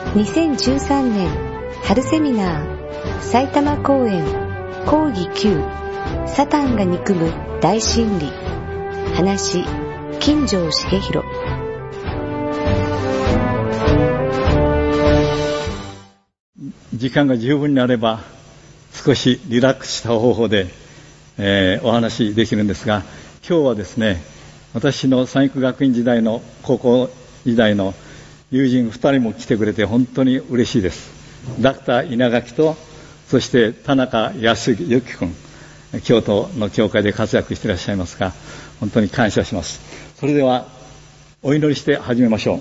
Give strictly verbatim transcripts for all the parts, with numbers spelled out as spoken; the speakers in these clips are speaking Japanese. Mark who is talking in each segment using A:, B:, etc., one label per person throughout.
A: にせんじゅうさんねん春セミナー埼玉公演講義きゅうサタンが憎む大真理話金城茂弘。
B: 時間が十分になれば少しリラックスした方法で、えー、お話できるんですが、今日はですね、私の三育学院時代の高校時代の友人ふたりも来てくれて本当に嬉しいです。ダクター稲垣とそして田中康之君、京都の教会で活躍していらっしゃいますが、本当に感謝します。それではお祈りして始めましょう。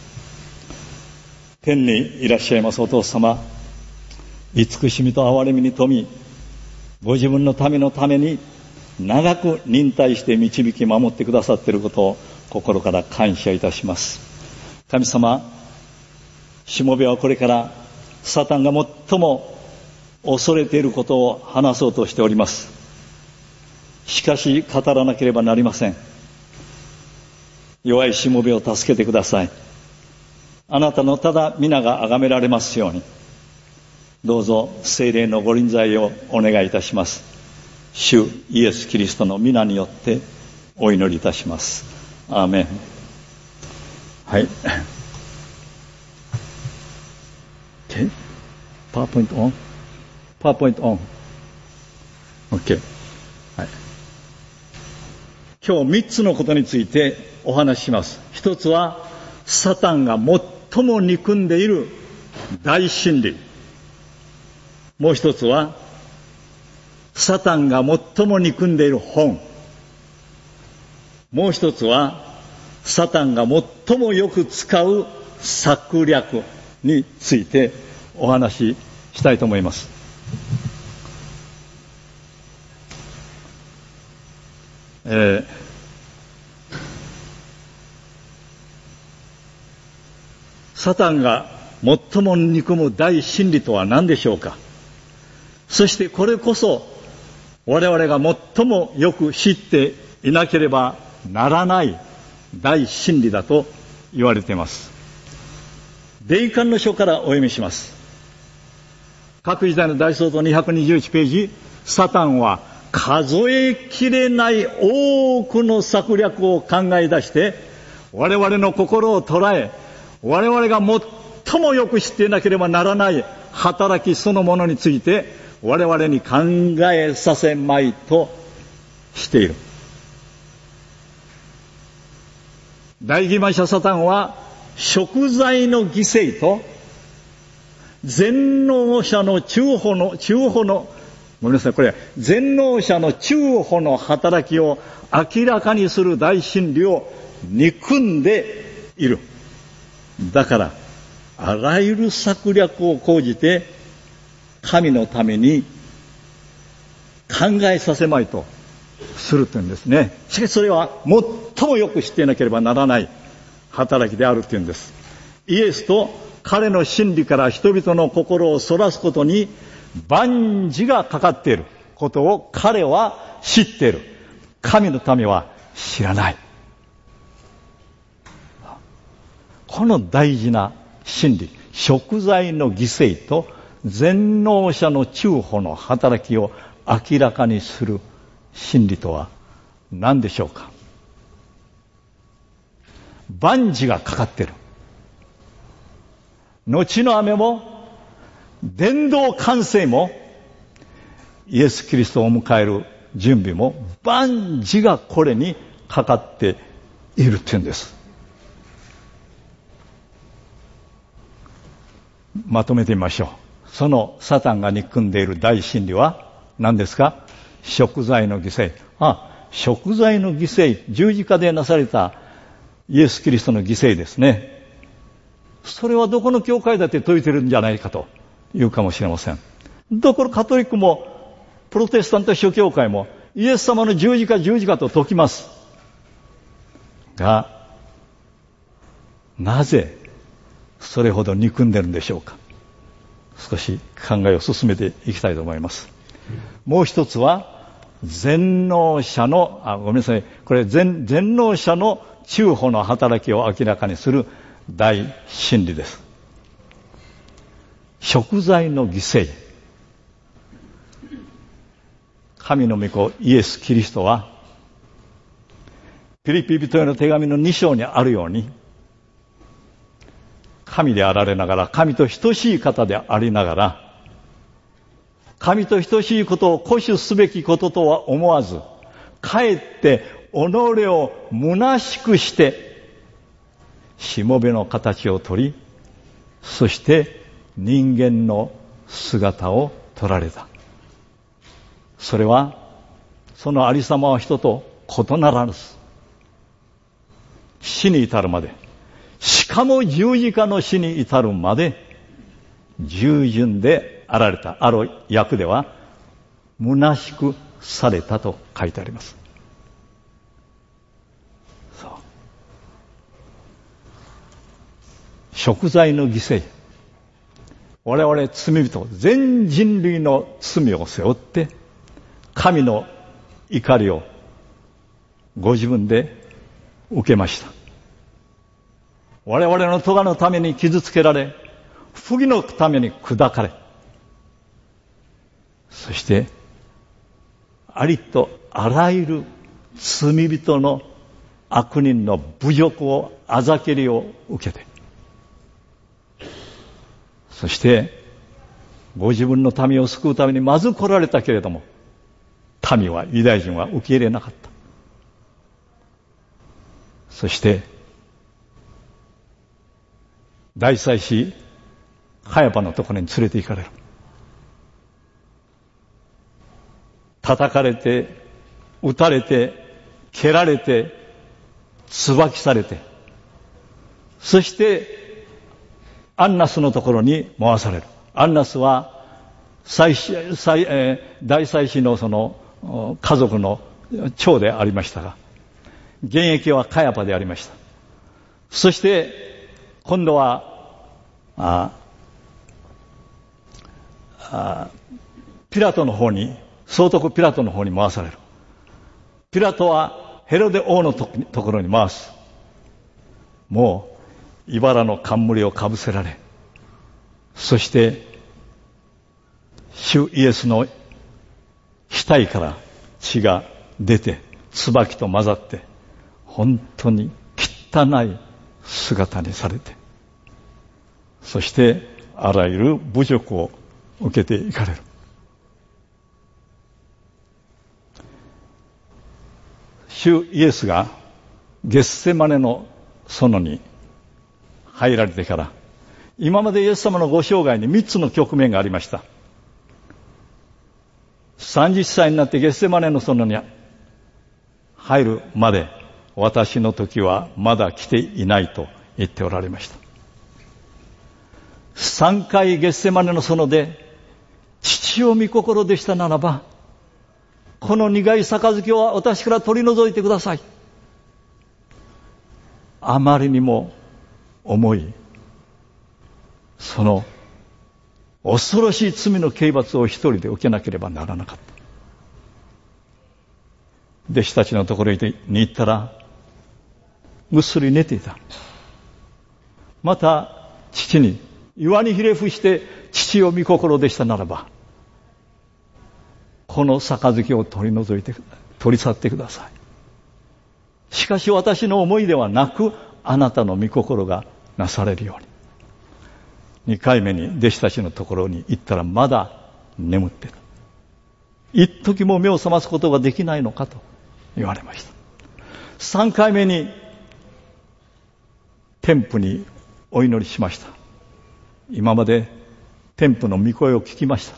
B: 天にいらっしゃいますお父様、慈しみと憐れみに富み、ご自分の民のために長く忍耐して導き守ってくださっていることを心から感謝いたします。神様、しもべはこれからサタンが最も恐れていることを話そうとしております。しかし語らなければなりません。弱いしもべを助けてください。あなたのただ皆が崇められますように、どうぞ聖霊のご臨在をお願いいたします。主イエス・キリストの皆によってお祈りいたします。アーメン。はい。パワーポイントオン。パワーポイントオン。OK。はい。今日三つのことについてお話しします。一つはサタンが最も憎んでいる大真理。もう一つはサタンが最も憎んでいる本。もう一つはサタンが最もよく使う策略についてお話ししたいと思います。えー、サタンが最も憎む大真理とは何でしょうか。そしてこれこそ我々が最もよく知っていなければならない大真理だと言われています。霊感の書からお読みします。各時代の大創造にひゃくにじゅういちページ、サタンは数えきれない多くの策略を考え出して我々の心を捉え、我々が最もよく知っていなければならない働きそのものについて我々に考えさせまいとしている。大欺瞞者サタンは贖罪の犠牲と全能者の中保の中保のごめんなさい、これ全能者の中保の働きを明らかにする大真理を憎んでいる。だからあらゆる策略を講じて神のために考えさせまいとするというんですね。しかしそれは最もよく知っていなければならない働きであるというんです。イエスと彼の真理から人々の心をそらすことに万事がかかっていることを彼は知っている。神の民は知らない。この大事な真理、贖罪の犠牲と全能者の中保の働きを明らかにする真理とは何でしょうか。万事がかかっている。後の雨も伝道完成もイエス・キリストを迎える準備も万事がこれにかかっているというんです。まとめてみましょう。そのサタンが憎んでいる大真理は何ですか。贖罪の犠牲。あ、贖罪の犠牲、十字架でなされたイエス・キリストの犠牲ですね。それはどこの教会だって説いてるんじゃないかというかもしれません。どこのカトリックもプロテスタント諸教会もイエス様の十字架十字架と説きますが、なぜそれほど憎んでるんでしょうか。少し考えを進めていきたいと思います。もう一つは全能者のあごめんなさいこれ 全, 全能者の中保の働きを明らかにする大真理です。 贖罪の犠牲。神の御子イエス・キリストは、ピリピ人への手紙のに章にあるように、神であられながら、神と等しい方でありながら、神と等しいことを固守すべきこととは思わず、かえって己を虚しくして、しもべの形をとり、そして人間の姿を取られた。それは、そのありさまは人と異ならず、死に至るまで、しかも十字架の死に至るまで、従順であられた。ある訳では、虚しくされたと書いてあります。そう。贖罪の犠牲。我々罪人、全人類の罪を背負って、神の怒りをご自分で受けました。我々の咎のために傷つけられ、不義のために砕かれ、そしてありとあらゆる罪人の悪人の侮辱を、あざけりを受けて、そしてご自分の民を救うためにまず来られたけれども、民は、ユダヤ人は受け入れなかった。そして大祭司カヤパのところに連れて行かれる。叩かれて、撃たれて、蹴られて、椿されて、そしてアンナスのところに回される。アンナスは祭司、祭えー、大祭司のその家族の長でありましたが、現役はカヤパでありました。そして今度はああピラトの方に、総督ピラトの方に回される。ピラトはヘロデ王のところに回す。もう茨の冠をかぶせられ、そして主イエスの額から血が出て、椿と混ざって、本当に汚い姿にされて、そしてあらゆる侮辱を受けていかれる。主イエスがゲッセマネの園に入られてから、今までイエス様のご生涯に三つの局面がありました。さんじゅっさいになってゲッセマネの園に入るまで、私の時はまだ来ていないと言っておられました。三回ゲッセマネの園で、父を御心でしたならば、この苦い杯を私から取り除いてください。あまりにも重い、その恐ろしい罪の刑罰を一人で受けなければならなかった。弟子たちのところに行ったら、ぐっすり寝ていた。また父に、岩にひれ伏して、父を御心でしたならば、この杯を取り除いて、取り去ってください。しかし私の思いではなく、あなたの御心がなされるように。二回目に弟子たちのところに行ったら、まだ眠ってた。一時も目を覚ますことができないのかと言われました。三回目に天父にお祈りしました。今まで天父の御声を聞きました。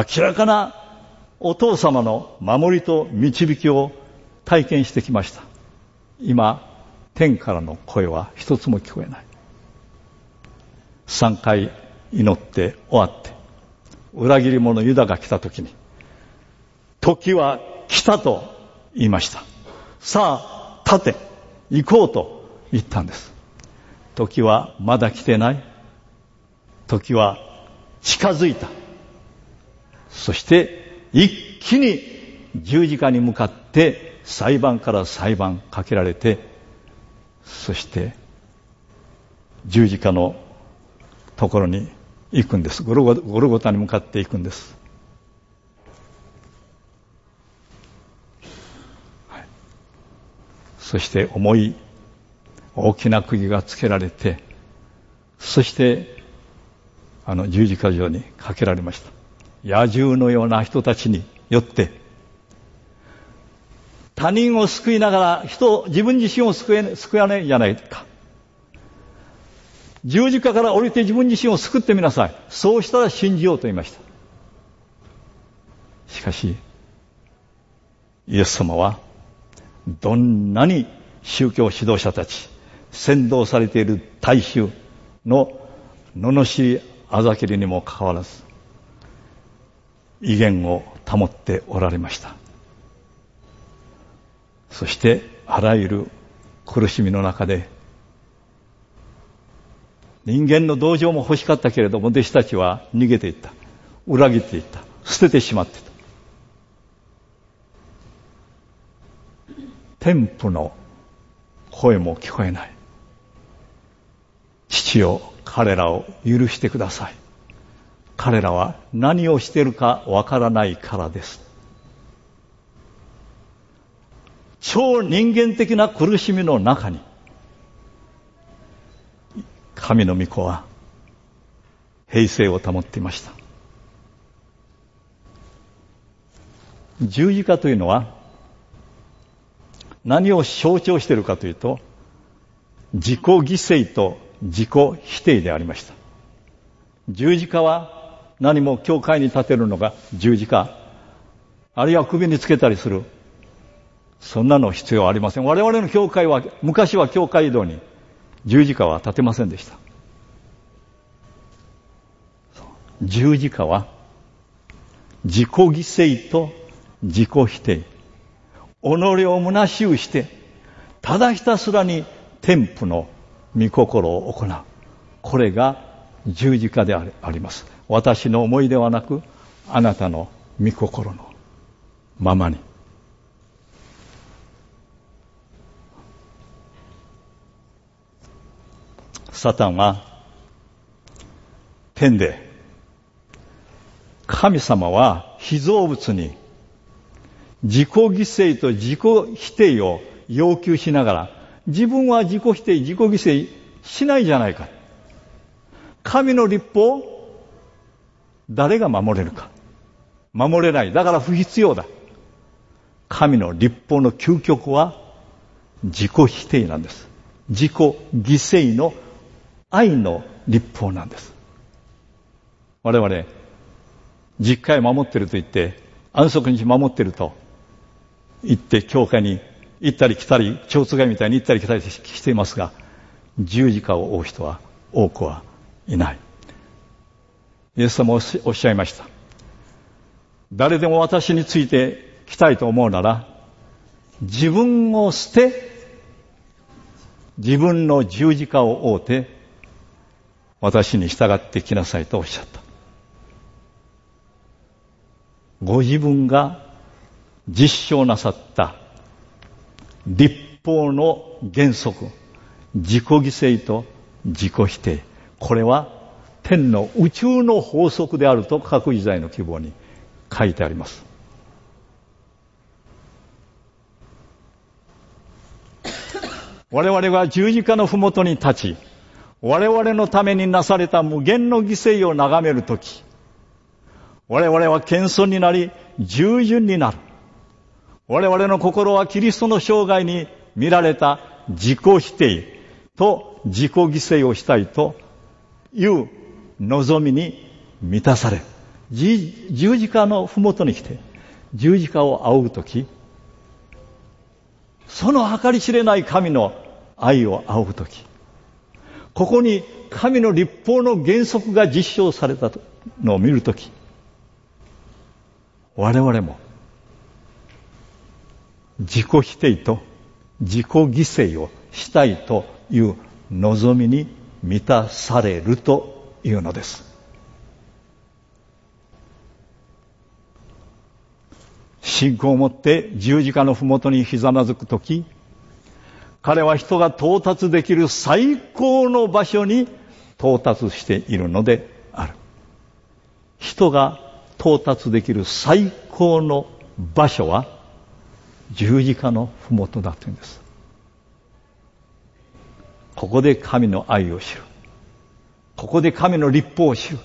B: 明らかなお父様の守りと導きを体験してきました。今、天からの声は一つも聞こえない。三回祈って終わって、裏切り者ユダが来た時に、時は来たと言いました。さあ、立て、行こうと言ったんです。時はまだ来てない。時は近づいた。そして一気に十字架に向かって裁判から裁判かけられて、そして十字架のところに行くんです。ゴルゴ、ゴルゴタに向かって行くんです。はい、そして重い大きな釘がつけられて、そしてあの十字架上にかけられました。野獣のような人たちによって他人を救いながら人、自分自身を救え、救わないじゃないか。十字架から降りて自分自身を救ってみなさい。そうしたら信じようと言いました。しかしイエス様はどんなに宗教指導者たち、扇動されている大衆の罵りあざけりにもかかわらず威厳を保っておられました。そしてあらゆる苦しみの中で、人間の同情も欲しかったけれども弟子たちは逃げていった、裏切っていった、捨ててしまっていた。天父の声も聞こえない。父よ、彼らを許してください。彼らは何をしているかわからないからです。超人間的な苦しみの中に神の御子は平静を保っていました。十字架というのは何を象徴しているかというと、自己犠牲と自己否定でありました。十字架は何も教会に立てるのが十字架、あるいは首につけたりする、そんなの必要ありません。我々の教会は、昔は教会堂に十字架は立てませんでした。十字架は自己犠牲と自己否定、己を虚しゅうしてただひたすらに天父の御心を行う、これが十字架であります。私の思いではなく、あなたの御心のままに。サタンは天で、神様は被造物に自己犠牲と自己否定を要求しながら、自分は自己否定、自己犠牲しないじゃないか。神の律法、誰が守れるか。守れない。だから不必要だ。神の律法の究極は自己否定なんです。自己犠牲の愛の律法なんです。我々、実戒守ってると言って、安息日守ってると言って、教会に行ったり来たり、蝶つがいみたいに行ったり来たりしていますが、十字架を追う人は多くはいない。イエス様はおっしゃいました。誰でも私について来たいと思うなら、自分を捨て、自分の十字架を追うて、私に従ってきなさいとおっしゃった。ご自分が実証なさった律法の原則、自己犠牲と自己否定、これは天の宇宙の法則であると各時代の希望に書いてあります。我々が十字架のふもとに立ち、我々のためになされた無限の犠牲を眺めるとき、我々は謙遜になり従順になる。我々の心はキリストの生涯に見られた自己否定と自己犠牲をしたいという望みに満たされる。十字架のふもとに来て十字架を仰ぐとき、その計り知れない神の愛を仰ぐとき、ここに神の律法の原則が実証されたのを見るとき、我々も自己否定と自己犠牲をしたいという望みに満たされるというのです。信仰を持って十字架のふもとにひざまずくとき、彼は人が到達できる最高の場所に到達しているのである。 人が到達できる最高の場所は十字架のふもとだというんです。ここで神の愛を知る。ここで神の律法を知る。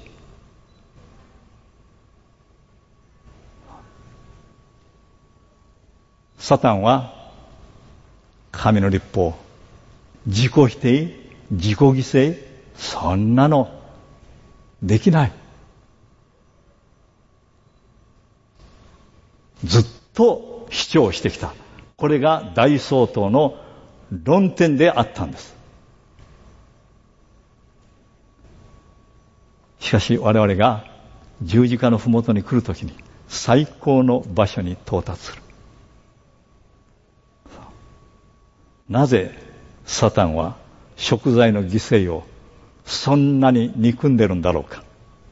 B: サタンは神の律法、自己否定、自己犠牲、そんなのできない。ずっと主張してきた。これが大総統の論点であったんです。しかし我々が十字架のふもとに来るときに最高の場所に到達する。なぜサタンは贖罪の犠牲をそんなに憎んでるんだろうか。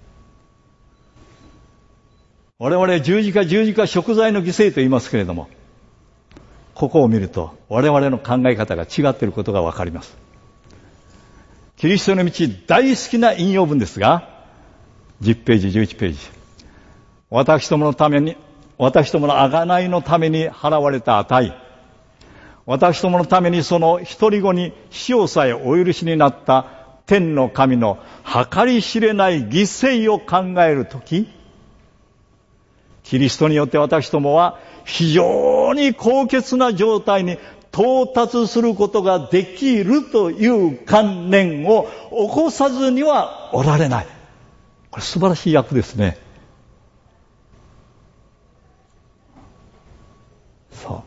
B: 我々十字架十字架贖罪の犠牲と言いますけれども、ここを見ると我々の考え方が違っていることがわかります。キリストの道大好きな引用文ですが、じゅっページじゅういちページ、私どものために私どもの贖いのために払われた値、私どものためにその一人子に死をさえお許しになった天の神の計り知れない犠牲を考えるとき、キリストによって私どもは非常に高潔な状態に到達することができるという観念を起こさずにはおられない。これ素晴らしい訳ですね。そう。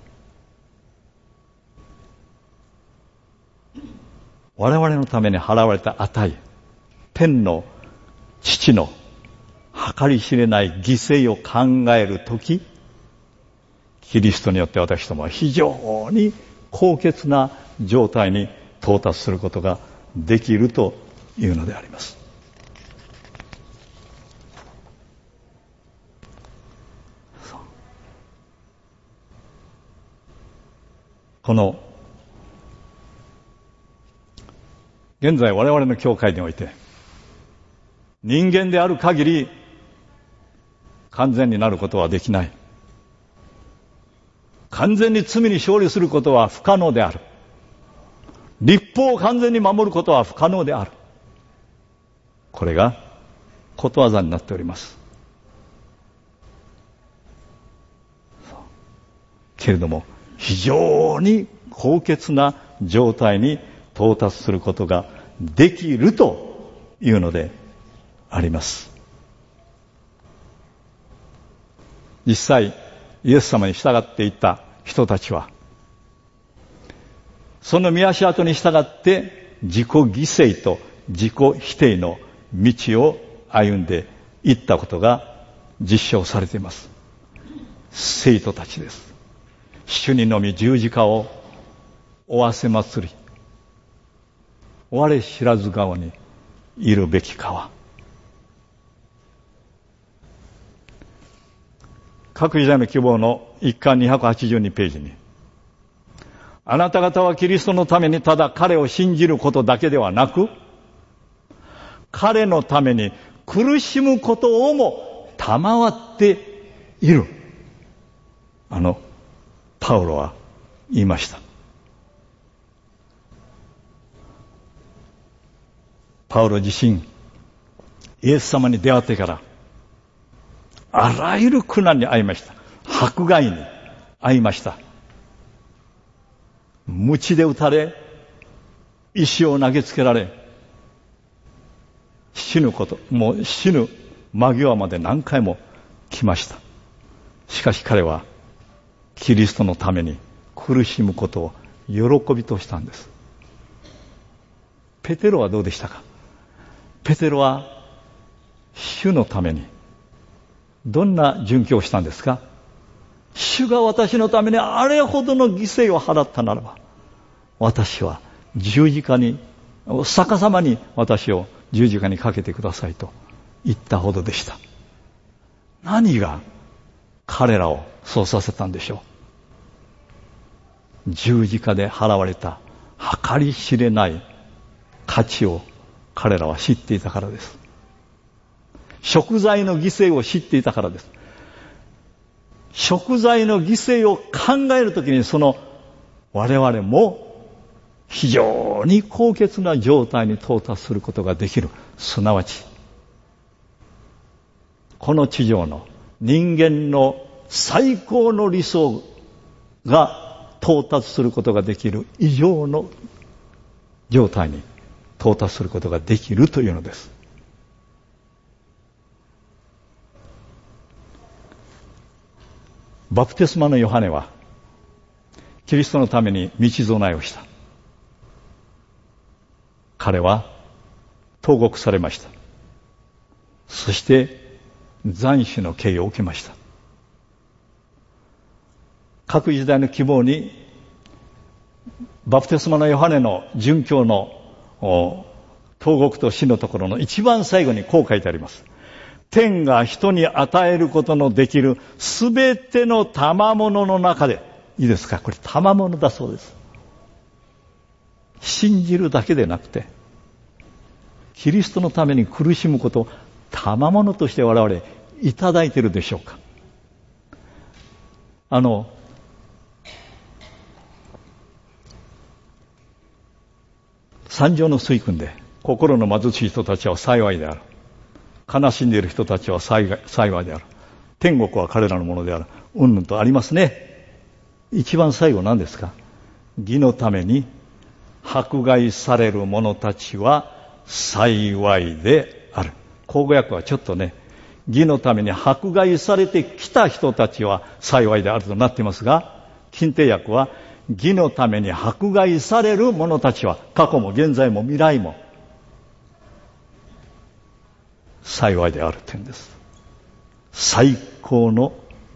B: 我々のために払われた値、天の父の計り知れない犠牲を考えるとき、キリストによって私どもは非常に高潔な状態に到達することができるというのであります。この現在我々の教会において人間である限り完全になることはできない。完全に罪に勝利することは不可能である。律法を完全に守ることは不可能である。これがことわざになっております。けれども非常に高潔な状態に到達することができるというのであります。実際イエス様に従っていった人たちはその見足跡に従って自己犠牲と自己否定の道を歩んでいったことが実証されています。生徒たちです。主にのみ十字架を負わせ祭り、我知らず側にいるべきかは。各時代の希望の一巻にひゃくはちじゅうにページに、あなた方はキリストのためにただ彼を信じることだけではなく、彼のために苦しむことをも賜っている。あのパウロは言いました。パウロ自身、イエス様に出会ってからあらゆる苦難に遭いました。迫害に遭いました。鞭で打たれ、石を投げつけられ、死ぬこと、もう死ぬ間際まで何回も来ました。しかし彼はキリストのために苦しむことを喜びとしたんです。ペテロはどうでしたか。ペテロは主のためにどんな殉教をしたんですか。主が私のためにあれほどの犠牲を払ったならば、私は十字架に逆さまに私を十字架にかけてくださいと言ったほどでした。何が彼らをそうさせたんでしょう。十字架で払われた計り知れない価値を彼らは知っていたからです。 贖罪の犠牲を知っていたからです。贖罪の犠牲を考えるときに、その我々も非常に高潔な状態に到達することができる。すなわち、この地上の人間の最高の理想が到達することができる以上の状態に到達することができるというのです。バプテスマのヨハネはキリストのために道備えをした。彼は投獄されました。そして斬首の刑を受けました。各時代の希望にバプテスマのヨハネの殉教の投獄と死のところの一番最後にこう書いてあります。天が人に与えることのできるすべての賜物の中で、いいですか、これ賜物だそうです。信じるだけでなくて、キリストのために苦しむことを賜物として我々いただいているでしょうか。あの三条の水訓で、心の貧しい人たちは幸いである、悲しんでいる人たちは幸いである、天国は彼らのものである、うんぬんとありますね。一番最後何ですか。義のために迫害される者たちは幸いである。口語訳はちょっとね、義のために迫害されてきた人たちは幸いであるとなっていますが、近帝訳は義のために迫害される者たちは過去も現在も未来も幸いである点です。最高の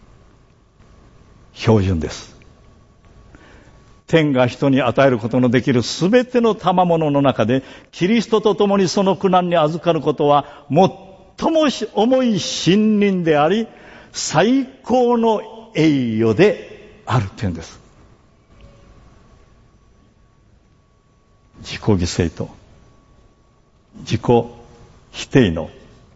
B: 標準です。天が人に与えることのできるすべての賜物の中で、キリストと共にその苦難に預かることは最も重い信任であり、最高の栄誉である点です。自己犠牲と自己否定の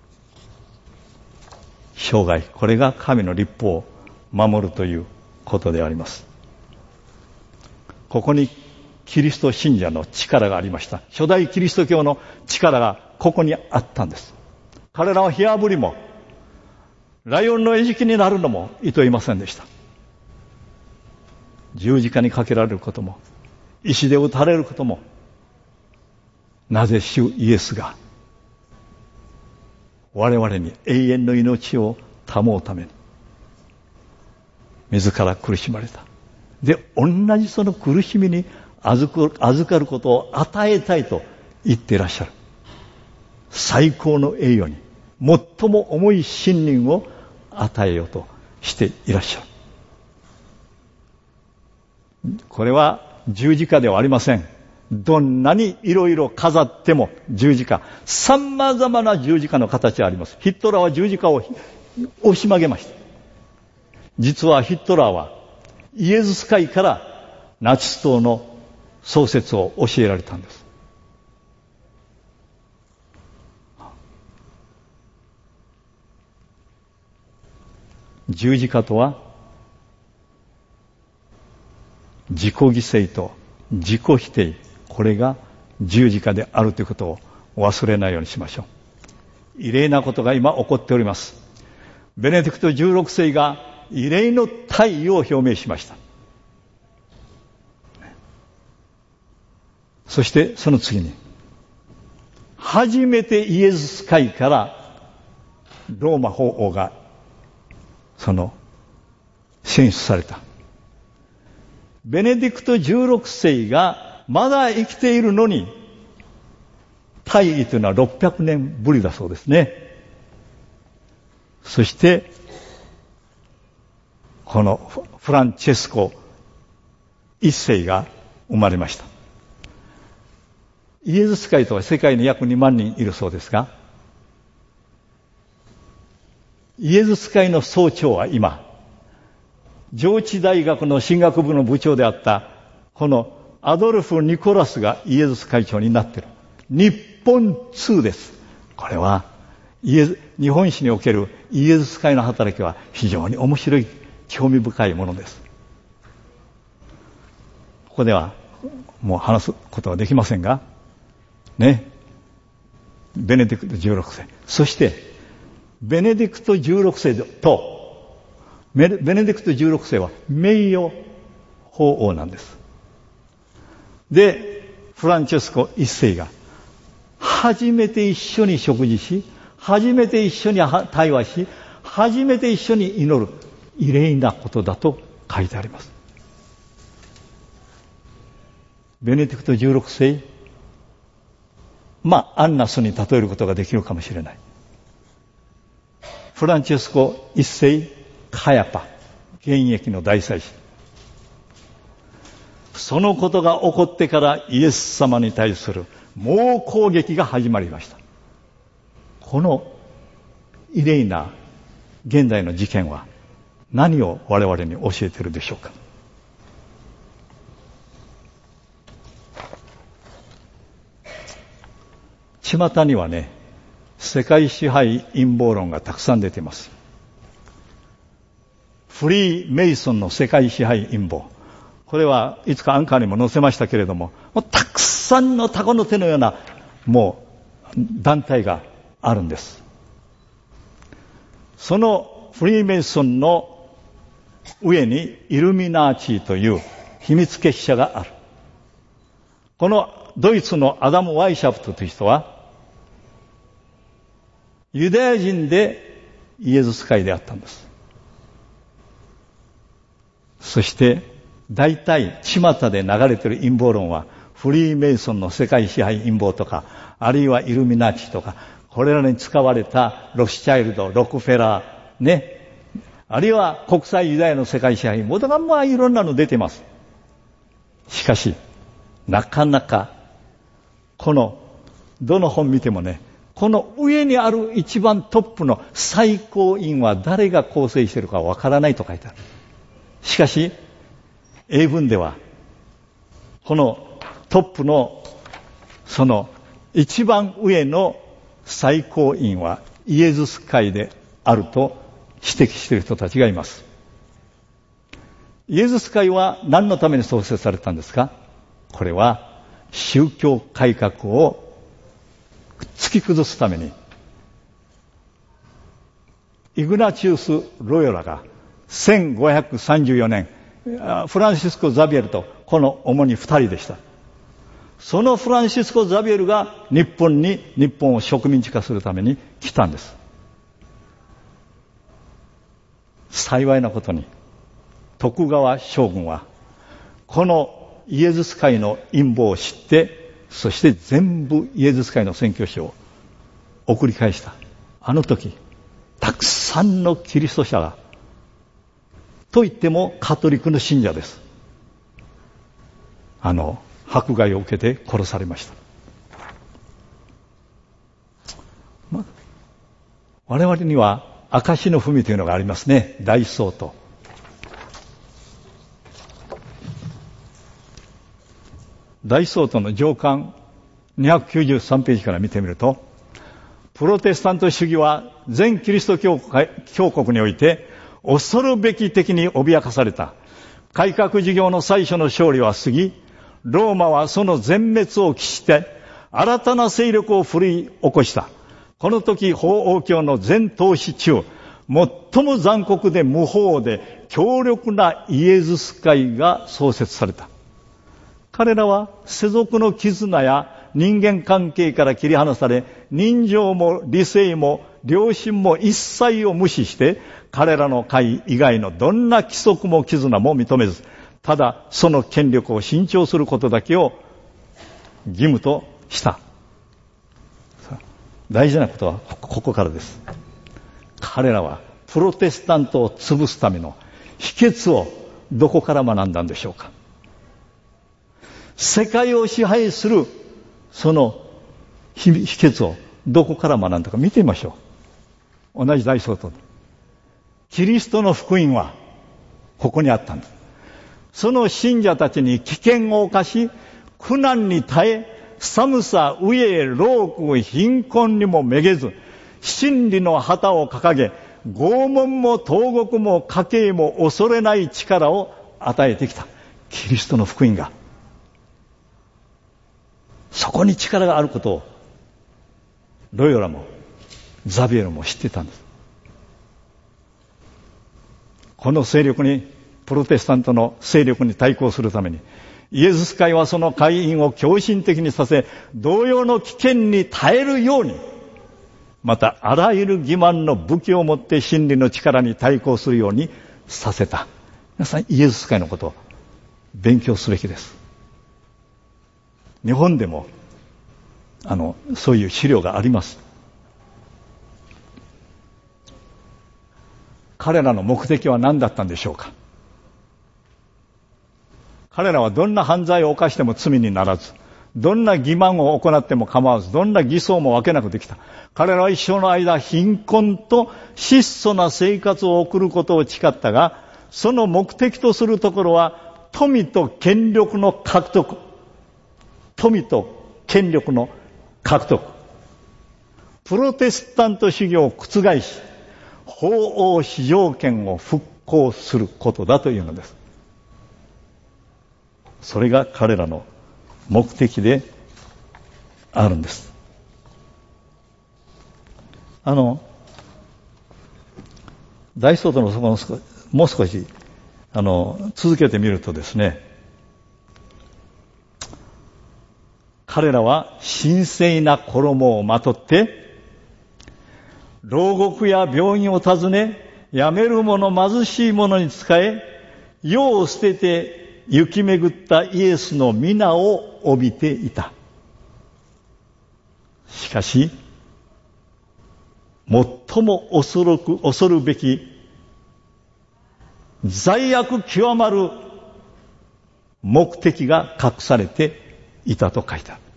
B: 生涯、これが神の律法を守るということであります。ここにキリスト信者の力がありました。初代キリスト教の力がここにあったんです。彼らは火あぶりもライオンの餌食になるのも厭いませんでした。十字架にかけられることも石で打たれることも、なぜ主イエスが我々に永遠の命を保うために自ら苦しまれた。で、同じその苦しみに預かることを与えたいと言っていらっしゃる。最高の栄誉に最も重い信任を与えようとしていらっしゃる。これは十字架ではありません。どんなにいろいろ飾っても十字架、様々な十字架の形があります。ヒトラーは十字架を押し曲げました。実はヒトラーはイエズス会からナチス党の創設を教えられたんです。十字架とは自己犠牲と自己否定、これが十字架であるということを忘れないようにしましょう。異例なことが今起こっております。ベネディクトじゅうろくせいが異例の退位を表明しました。そしてその次に、初めてイエズス会からローマ法王がその選出された。ベネディクトじゅうろくせいがまだ生きているのに退位というのはろっぴゃくねんぶりだそうですね。そしてこのフランチェスコ一世が生まれました。イエズス会とは世界に約にまんにんいるそうですが、イエズス会の総長は今、上智大学の神学部の部長であったこのアドルフ・ニコラスがイエズス会長になっている。日本通です。これはイエズ日本史におけるイエズス会の働きは非常に面白い、興味深いものです。ここではもう話すことはできませんがね、ベネディクトじゅうろくせい、そしてベネディクトじゅうろくせいとベネディクトじゅうろくせいは名誉法王なんです。でフランチェスコ一世が初めて一緒に食事し、初めて一緒に対話し、初めて一緒に祈る異例なことだと書いてあります。ベネディクトじゅうろくせい、まあアンナスに例えることができるかもしれない。フランチェスコ一世カヤパ、現役の大祭司、そのことが起こってからイエス様に対する猛攻撃が始まりました。この異例な現代の事件は何を我々に教えているでしょうか。巷にはね、世界支配陰謀論がたくさん出ています。フリー・メイソンの世界支配陰謀、これはいつかアンカーにも載せましたけれども、もうたくさんのタコの手のようなもう団体があるんです。そのフリーメイソンの上にイルミナーチという秘密結社がある。このドイツのアダム・ワイシャプトという人はユダヤ人でイエズス会であったんです。そして大体巷で流れている陰謀論はフリーメイソンの世界支配陰謀とか、あるいはイルミナチとか、これらに使われたロスチャイルド、ロックフェラーね、あるいは国際ユダヤの世界支配陰謀とか、まあいろんなの出てます。しかしなかなかこのどの本見てもね、この上にある一番トップの最高院は誰が構成しているかわからないと書いてある。しかし英文ではこのトップのその一番上の最高院はイエズス会であると指摘している人たちがいます。イエズス会は何のために創設されたんですか？これは宗教改革を突き崩すために、イグナチウス・ロヨラがせんごひゃくさんじゅうよねん、フランシスコ・ザビエルとこの主に二人でした。そのフランシスコ・ザビエルが日本に日本を植民地化するために来たんです。幸いなことに徳川将軍はこのイエズス会の陰謀を知って、そして全部イエズス会の宣教師を送り返した。あの時たくさんのキリスト者が、と言ってもカトリックの信者です、あの迫害を受けて殺されました。ま、我々には証の文というのがありますね。大宗と大宗との上巻にひゃくきゅうじゅうさんページから見てみると、プロテスタント主義は全キリスト教教国において恐るべき敵に脅かされた。改革事業の最初の勝利は過ぎ、ローマはその全滅を期して新たな勢力を振り起こした。この時法王教の全統治中、最も残酷で無法で強力なイエズス会が創設された。彼らは世俗の絆や人間関係から切り離され、人情も理性も良心も一切を無視して、彼らの会以外のどんな規則も絆も認めず、ただその権力を伸長することだけを義務とした。大事なことはここからです。彼らはプロテスタントを潰すための秘訣をどこから学んだんでしょうか。世界を支配するその秘訣をどこから学んだか見てみましょう。同じ大宗とキリストの福音はここにあったんです。その信者たちに危険を冒し、苦難に耐え、寒さ、飢え、労苦、貧困にもめげず、 真理の旗を掲げ、拷問も投獄も家計も恐れない力を与えてきたキリストの福音が、そこに力があることをロヨラもザビエルも知ってたんです。この勢力に、プロテスタントの勢力に対抗するために、イエズス会はその会員を狂信的にさせ、同様の危険に耐えるように、またあらゆる欺瞞の武器を持って真理の力に対抗するようにさせた。皆さん、イエズス会のことを勉強すべきです。日本でもあのそういう資料があります。彼らの目的は何だったんでしょうか。彼らはどんな犯罪を犯しても罪にならず、どんな欺瞞を行っても構わず、どんな偽装も分けなくできた。彼らは一生の間、貧困と質素な生活を送ることを誓ったが、その目的とするところは富と権力の獲得。富と権力の獲得。プロテスタント主義を覆し、法王市場権を復興することだというのです。それが彼らの目的であるんです。あの大掃除のそこのもう少しあの続けてみるとですね、彼らは神聖な衣をまとって牢獄や病院を訪ね、やめる者貧しい者に仕え、世を捨てて行き巡ったイエスの皆を帯びていた。しかし最も恐るく恐るべき罪悪極まる目的が隠されていたと書いてある。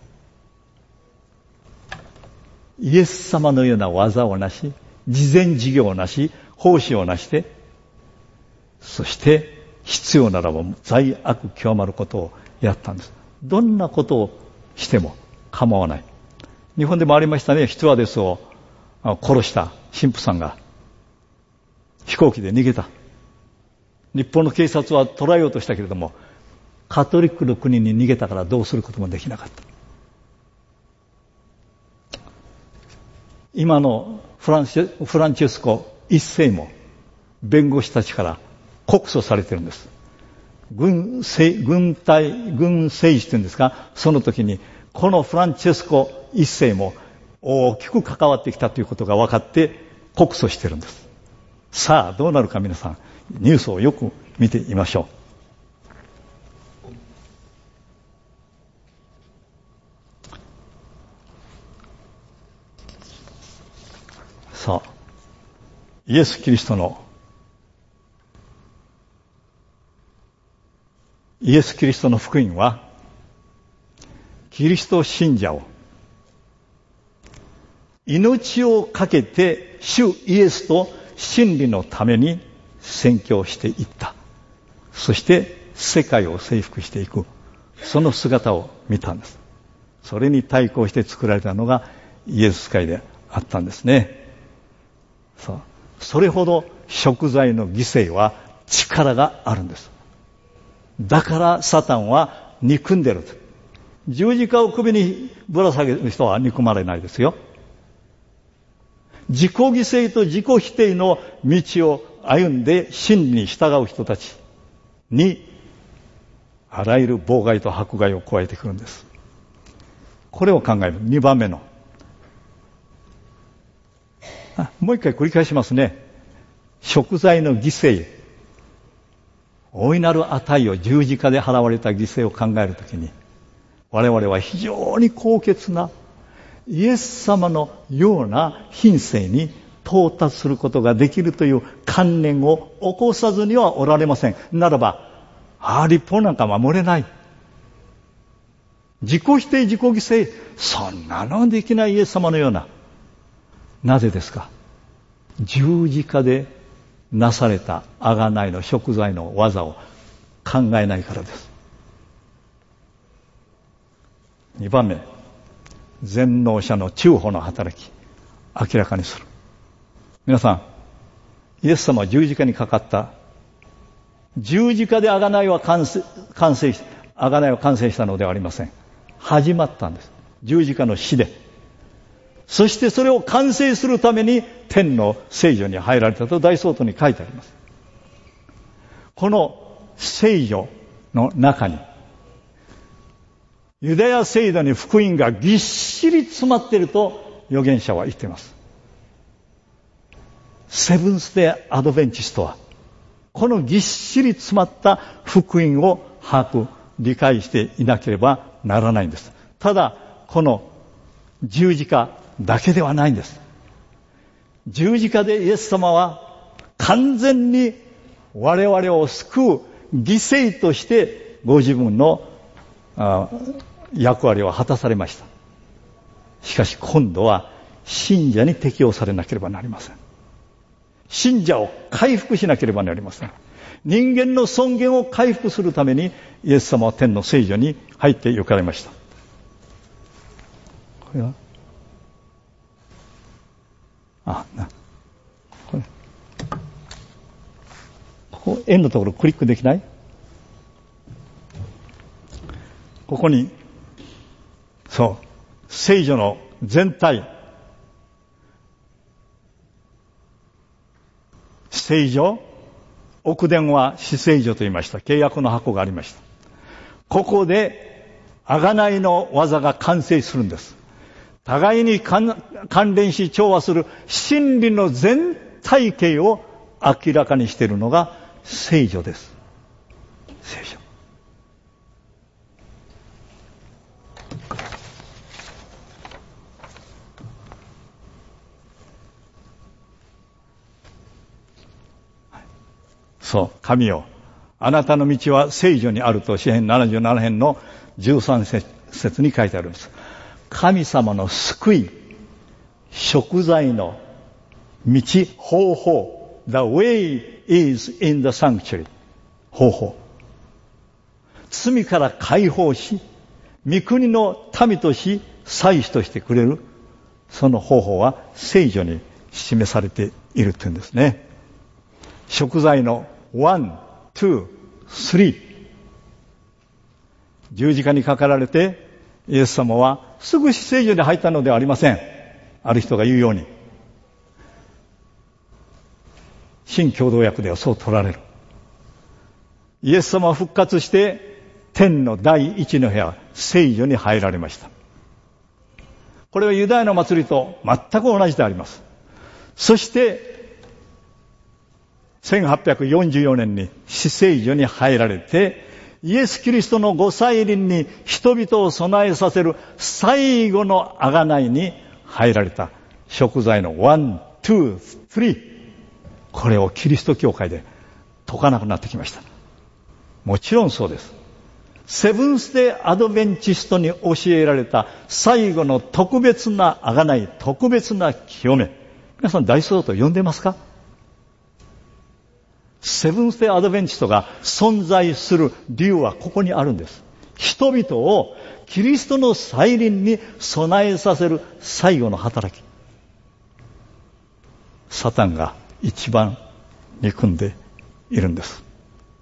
B: イエス様のような技をなし、慈善事業をなし、奉仕をなして、そして必要ならば罪悪極まることをやったんです。どんなことをしても構わない。日本でもありましたね、スチュワーデスを殺した神父さんが飛行機で逃げた。日本の警察は捕らえようとしたけれども、カトリックの国に逃げたからどうすることもできなかった。今のフランシェ、フランチェスコ一世も弁護士たちから告訴されてるんです。軍政、軍隊、軍政治というんですか、その時にこのフランチェスコ一世も大きく関わってきたということが分かって告訴してるんです。さあどうなるか、皆さんニュースをよく見てみましょう。さあ、イエス・キリストのイエス・キリストの福音は、キリスト信者を命を懸けて主イエスと真理のために宣教していった。そして世界を征服していく、その姿を見たんです。それに対抗して作られたのがイエス会であったんですね。そう、それほど贖罪の犠牲は力があるんです。だからサタンは憎んでる。十字架を首にぶら下げる人は憎まれないですよ。自己犠牲と自己否定の道を歩んで真理に従う人たちにあらゆる妨害と迫害を加えてくるんです。これを考えるにばんめの、あ、もう一回繰り返しますね。贖罪の犠牲、大いなる値を十字架で払われた犠牲を考えるときに、我々は非常に高潔なイエス様のような品性に到達することができるという観念を起こさずにはおられません。ならば、ああ、立法なんか守れない。自己否定、自己犠牲、そんなのできないイエス様のような。なぜですか？十字架でなされた贖いの贖罪の技を考えないからです。にばんめ、全能者の中保の働き、 明らかにする。皆さん、イエス様は十字架にかかった。十字架で贖いは完成、完成し、贖いは完成したのではありません。始まったんです。十字架の死で。そしてそれを完成するために天の聖所に入られたと大宗徒に書いてあります。この聖所の中にユダヤ聖堂に福音がぎっしり詰まっていると預言者は言っています。セブンスデーアドベンチストはこのぎっしり詰まった福音を把握、理解していなければならないんです。ただこの十字架だけではないんです。十字架でイエス様は完全に我々を救う犠牲としてご自分の役割を果たされました。しかし今度は信者に適用されなければなりません。信者を回復しなければなりません。人間の尊厳を回復するためにイエス様は天の聖所に入って行かれました。これはあ、なこれここ円のところクリックできない？ここにそう聖所の全体、聖所、奥殿は至聖所と言いました。契約の箱がありました。ここで贖いの技が完成するんです。互いに関連し調和する真理の全体系を明らかにしているのが聖所です。聖所。そう、神よ、あなたの道は聖所にあると詩編ななじゅうなな編のじゅうさん節に書いてあるんです。神様の救い、贖罪の道、方法、the way is in the sanctuary、方法。罪から解放し、御国の民とし、祭司としてくれる、その方法は聖所に示されているというんですね。贖罪のone, two, three。十字架にかかられて、イエス様はすぐ至聖所に入ったのではありません。ある人が言うように。新共同訳ではそう取られる。イエス様は復活して天の第一の部屋、聖所に入られました。これはユダヤの祭りと全く同じであります。そしてせんはっぴゃくよんじゅうよねんに至聖所に入られて、イエス・キリストのご再臨に人々を備えさせる最後の贖いに入られた。贖罪のワン、ツー、スリー。これをキリスト教会で解かなくなってきました。もちろんそうです。セブンスデーアドベンチストに教えられた最後の特別な贖い、特別な清め。皆さん大宗徒と呼んでますか？セブンスデーアドベンチストが存在する理由はここにあるんです。人々をキリストの再臨に備えさせる最後の働き。サタンが一番憎んでいるんです。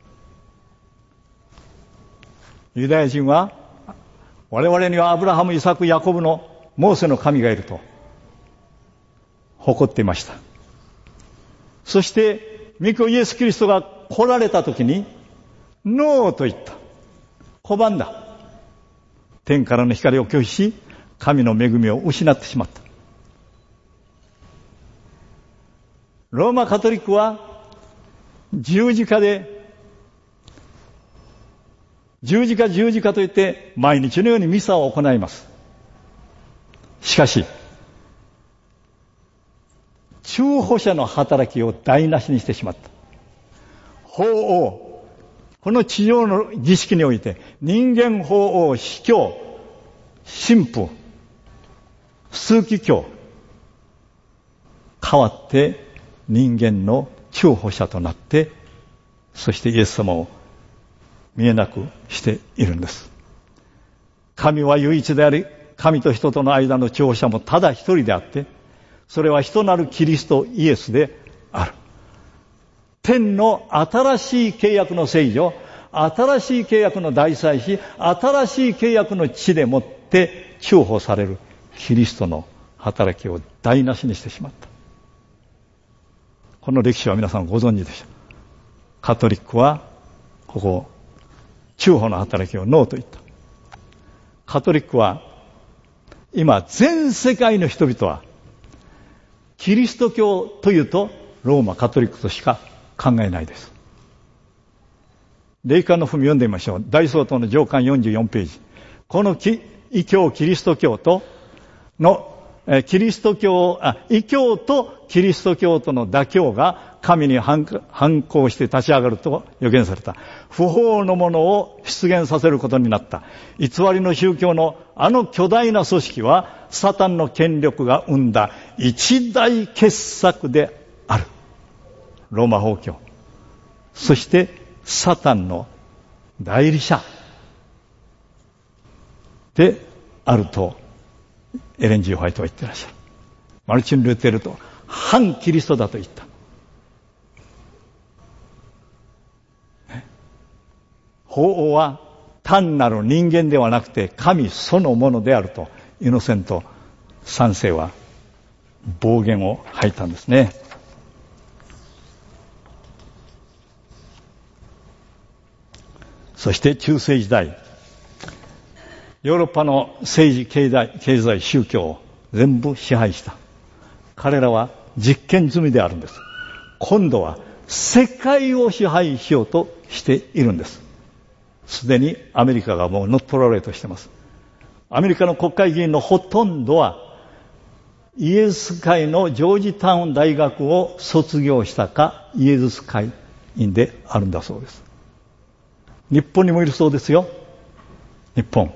B: ユダヤ人は我々にはアブラハム、イサク、ヤコブのモーセの神がいると誇っていました。そして御子イエス・キリストが来られたときにノーと言った。拒んだ。天からの光を拒否し、神の恵みを失ってしまった。ローマカトリックは十字架で十字架十字架と言って毎日のようにミサを行います。しかし中保者の働きを台無しにしてしまった。法王、この地上の儀式において人間法王、司教、神父、枢機卿、変わって人間の中保者となって、そしてイエス様を見えなくしているんです。神は唯一であり、神と人との間の中保者もただ一人であって、 それは人なるキリストイエスである。天の新しい契約の聖女、新しい契約の大祭司、新しい契約の地でもって重宝されるキリストの働きを台無しにしてしまった。この歴史は皆さんご存知でしょう。カトリックはここ中保の働きをノーと言った。カトリックは今全世界の人々はキリスト教というとローマカトリックとしか考えないです。霊感の文読んでみましょう。大総統の上巻よんじゅうよんページ。この異教キリスト教とのキリスト教、あ、異教とキリスト教との妥協が神に反抗して立ち上がると予言された。不法のものを出現させることになった。偽りの宗教のあの巨大な組織はサタンの権力が生んだ一大傑作である。ローマ法教。そしてサタンの代理者であるとエレン・ジー・ホワイトは言ってらっしゃる。マルチン・ルーテルと反キリストだと言った。ね、法王は単なる人間ではなくて神そのものであるとイノセント三世は暴言を吐いたんですね。そして中世時代、ヨーロッパの政治、経済、経済、宗教を全部支配した。彼らは実験済みであるんです。今度は世界を支配しようとしているんです。すでにアメリカがもう乗っ取られようとしています。アメリカの国会議員のほとんどはイエス会のジョージタウン大学を卒業したかイエス会員であるんだそうです。日本にもいるそうですよ。日本。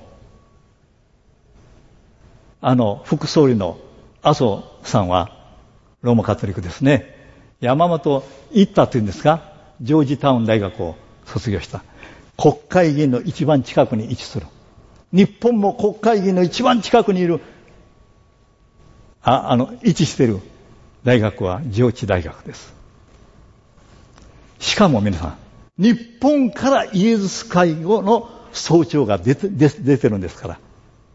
B: あの、副総理の麻生さんはローマカトリックですね。山本一太というんですか、ジョージタウン大学を卒業した。国会議員の一番近くに位置する。日本も国会議員の一番近くにいる、あ、あの、位置している大学は上智大学です。しかも皆さん、日本からイエス会後の総長が出て、出て、出てるんですから。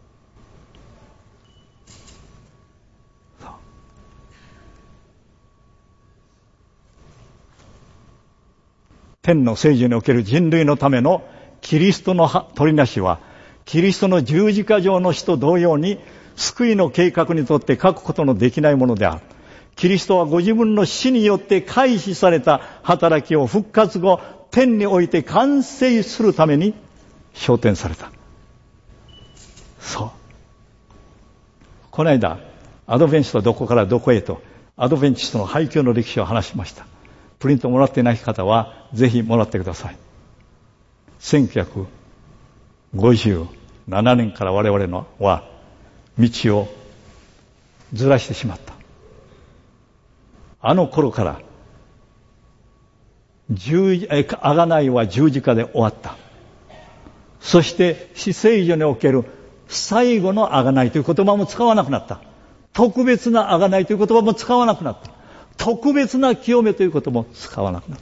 B: 天の聖女における人類のためのキリストの取りなしは、キリストの十字架上の死と同様に救いの計画にとって書くことのできないものである。キリストはご自分の死によって開始された働きを復活後、天において完成するために昇天された。そう。この間、アドベンチストどこからどこへと、アドベンチストの廃墟の歴史を話しました。プリントもらっていない方は、ぜひもらってください。せんきゅうひゃくごじゅうななねんから我々のは、道をずらしてしまった。あの頃から、十え、あがないは十字架で終わった。そして、死聖所における最後のあがないという言葉も使わなくなった。特別なあがないという言葉も使わなくなった。特別な清めということも使わなくなった。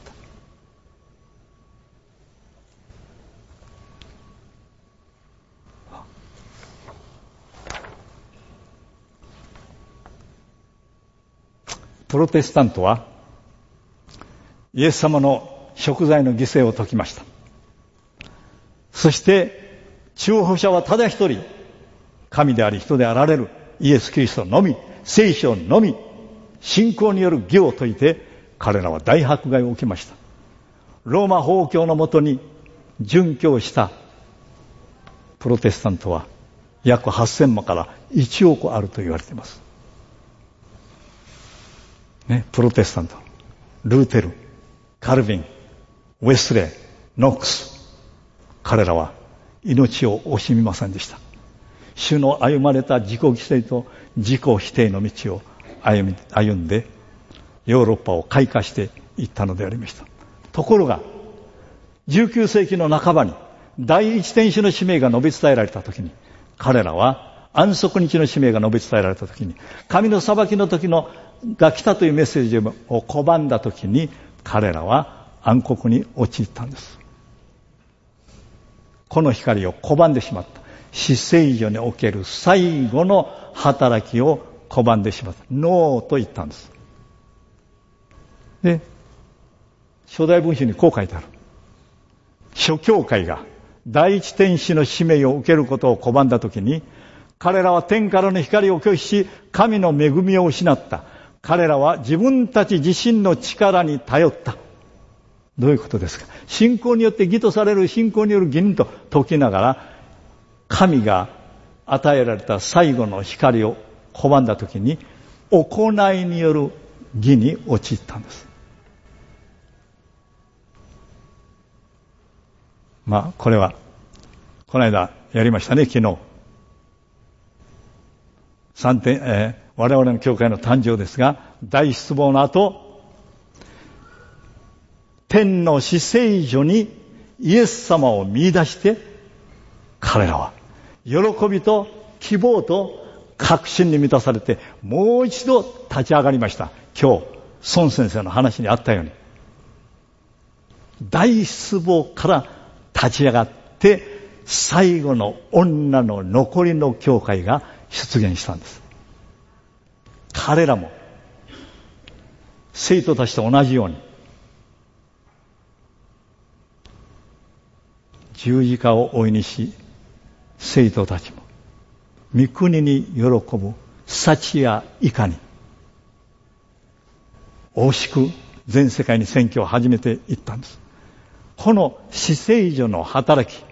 B: プロテスタントはイエス様の贖罪の犠牲を説きました。そして中保者はただ一人、神であり人であられるイエス・キリストのみ、聖書のみ、信仰による義を説いて彼らは大迫害を受けました。ローマ法教のもとに殉教したプロテスタントは約はっせんまんからいちおくあると言われています。ね、プロテスタント、ルーテル、カルビン、ウェスレー、ノックス、彼らは命を惜しみませんでした。主の歩まれた自己犠牲と自己否定の道を歩み、歩んでヨーロッパを開花していったのでありました。ところがじゅうきゅうせいきの半ばに第一天使の使命が述べ伝えられたときに、彼らは安息日の使命が述べ伝えられたときに、神の裁きの時のが来たというメッセージを拒んだときに、彼らは暗黒に陥ったんです。この光を拒んでしまった。死聖所における最後の働きを拒んでしまった。ノーと言ったんです。で、初代文書にこう書いてある。諸教会が第一天使の使命を受けることを拒んだときに、彼らは天からの光を拒否し、神の恵みを失った。彼らは自分たち自身の力に頼った。どういうことですか？信仰によって義とされる信仰による義人と説きながら、神が与えられた最後の光を拒んだときに、行いによる義に陥ったんです。まあ、これは、この間やりましたね、昨日。三点、えー、我々の教会の誕生ですが、大失望の後、天の至聖所にイエス様を見出して、彼らは喜びと希望と確信に満たされて、もう一度立ち上がりました。今日、孫先生の話にあったように。大失望から立ち上がって、最後の女の残りの教会が出現したんです。彼らも生徒たちと同じように十字架を負いにし、生徒たちも御国に喜ぶ幸やいかに惜しく全世界に宣教を始めていったんです。この至聖所の働き、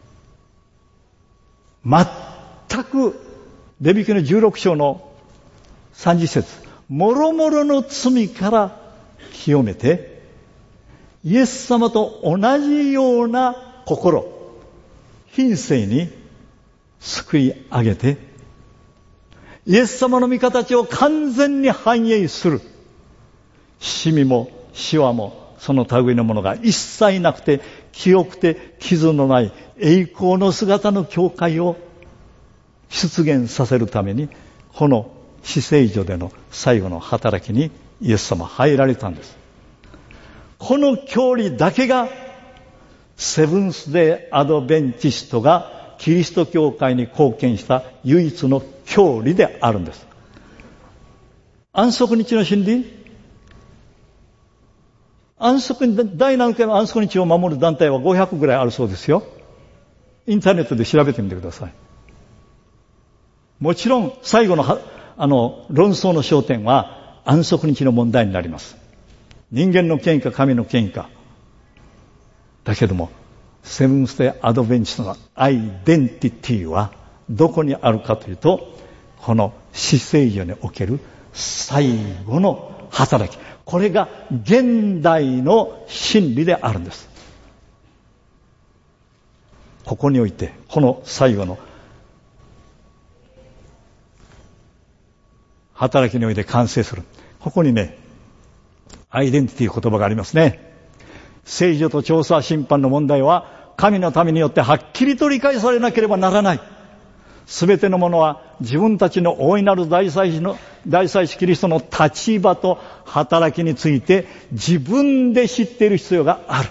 B: 全くレビ記のじゅうろく章のさんじゅっ節、もろもろの罪から清めて、イエス様と同じような心、品性に救い上げて、イエス様の御形を完全に反映する、シミもシワもその類のものが一切なくて、清くて傷のない栄光の姿の教会を出現させるために、この至聖所での最後の働きにイエス様入られたんです。この教理だけがセブンスデーアドベンチストがキリスト教会に貢献した唯一の教理であるんです。安息日の真理、安息、第七回の安息日を守る団体はごひゃくぐらいあるそうですよ。インターネットで調べてみてください。もちろん最後のあの論争の焦点は安息日の問題になります。人間の権威か神の権威か。だけどもセブンスデーアドベンチストのアイデンティティはどこにあるかというと、この至聖所における最後の働き、これが現代の真理であるんです。ここにおいてこの最後の働きにおいて完成する。ここにね、アイデンティティ言葉がありますね。聖女と調査審判の問題は神のためによってはっきりと理解されなければならない。すべてのものは自分たちの大いなる大祭司の大祭司キリストの立場と働きについて自分で知っている必要がある。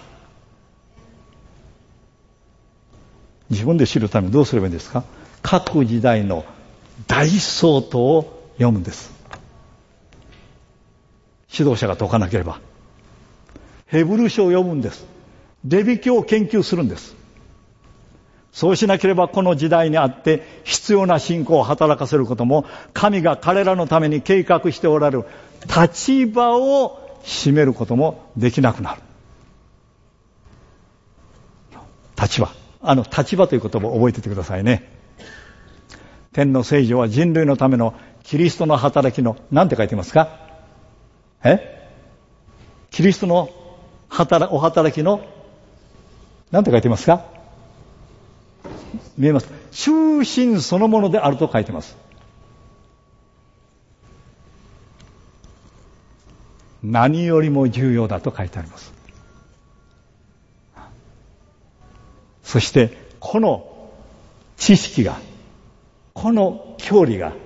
B: 自分で知るためにどうすればいいんですか？各時代の大相当を読むんです。指導者が説かなければ。ヘブル書を読むんです。レビ記を研究するんです。そうしなければこの時代にあって必要な信仰を働かせることも、神が彼らのために計画しておられる立場を占めることもできなくなる。立場。あの立場という言葉を覚えておいてくださいね。天の聖所は人類のためのキリストの働きの、何て書いてますか？え？キリストの働お働きの、何て書いてますか？見えます。中心そのものであると書いてます。何よりも重要だと書いてあります。そしてこの知識が、 この教理が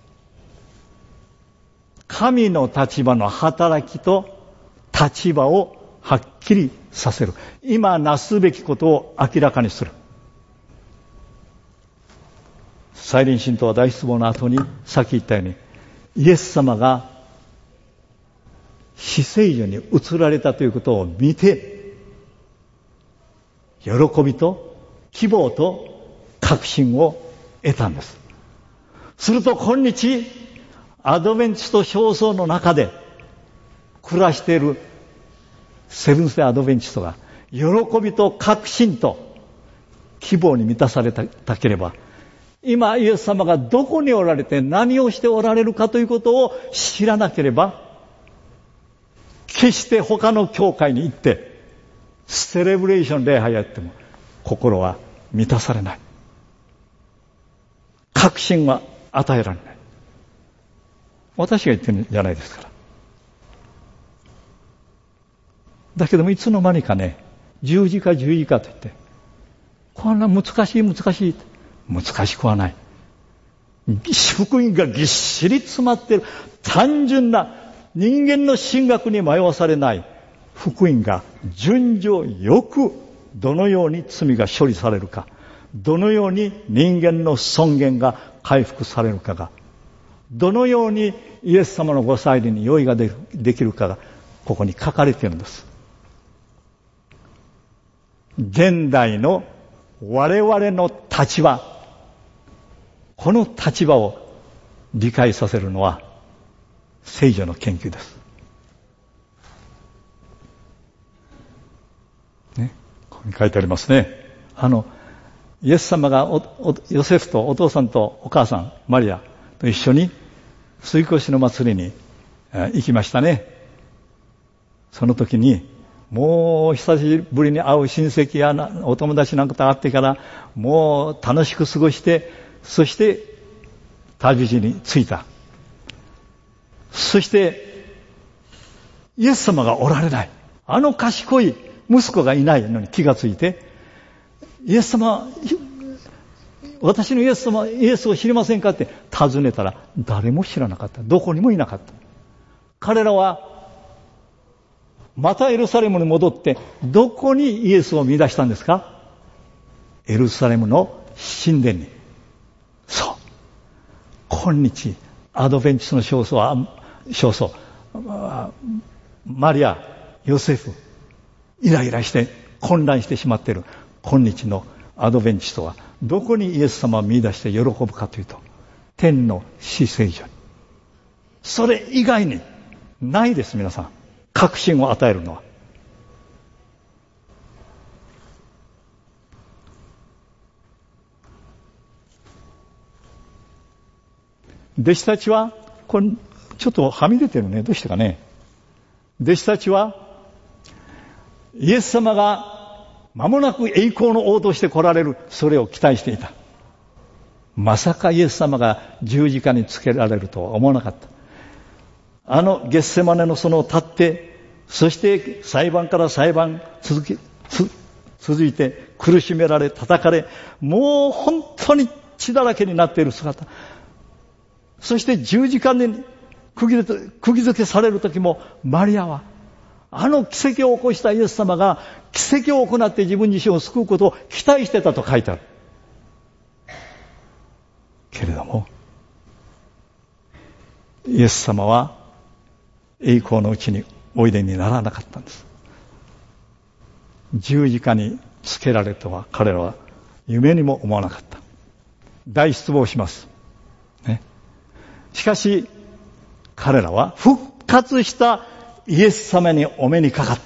B: 神の立場の働きと立場をはっきりさせる。今なすべきことを明らかにする。再臨神道は大失望の後にさっき言ったようにイエス様が死聖所に移られたということを見て喜びと希望と確信を得たんです。すると今日アドベンチスト焦燥の中で暮らしているセブンス・デー・アドベンチストが喜びと確信と希望に満たされたければ、今イエス様がどこにおられて何をしておられるかということを知らなければ、決して他の教会に行ってセレブレーション礼拝やっても心は満たされない。確信は与えられない。私が言ってるんじゃないですから。だけどもいつの間にかね、十字架十字架と言って、こんな難しい難しい。難しくはない。福音がぎっしり詰まっている。単純な人間の神学に迷わされない福音が順序よくどのように罪が処理されるか、どのように人間の尊厳が回復されるかが、どのようにイエス様のご再臨に用意ができるかがここに書かれているんです。現代の我々の立場、この立場を理解させるのは聖書の研究です。ね、ここに書いてありますね。あのイエス様がおおヨセフとお父さんとお母さんマリアと一緒に水越の祭りに行きましたね。その時にもう久しぶりに会う親戚やお友達なんかと会ってからもう楽しく過ごして、そして旅路に着いた。そしてイエス様がおられない、あの賢い息子がいないのに気がついて、イエス様、私のイエス様、イエスを知りませんかって尋ねたら誰も知らなかった。どこにもいなかった。彼らはまたエルサレムに戻ってどこにイエスを見出したんですか？エルサレムの神殿に。そう。今日アドベンチストの少数は少数マリア、ヨセフイライラして混乱してしまっている今日のアドベンチストはどこにイエス様を見出して喜ぶかというと、天の至聖所に。それ以外にないです。皆さん、確信を与えるのは。弟子たちはこれちょっとはみ出てるね。どうしてかね。弟子たちはイエス様が間もなく栄光の王として来られる、それを期待していた。まさかイエス様が十字架につけられるとは思わなかった。あのゲッセマネの園を立って、そして裁判から裁判続きつ続いて苦しめられ叩かれ、もう本当に血だらけになっている姿、そして十字架に釘付けされる時もマリアはあの奇跡を起こしたイエス様が奇跡を行って自分自身を救うことを期待してたと書いてある。けれどもイエス様は栄光のうちにおいでにならなかったんです。十字架につけられるとは彼らは夢にも思わなかった。大失望します、ね、しかし彼らは復活したイエス様にお目にかかった。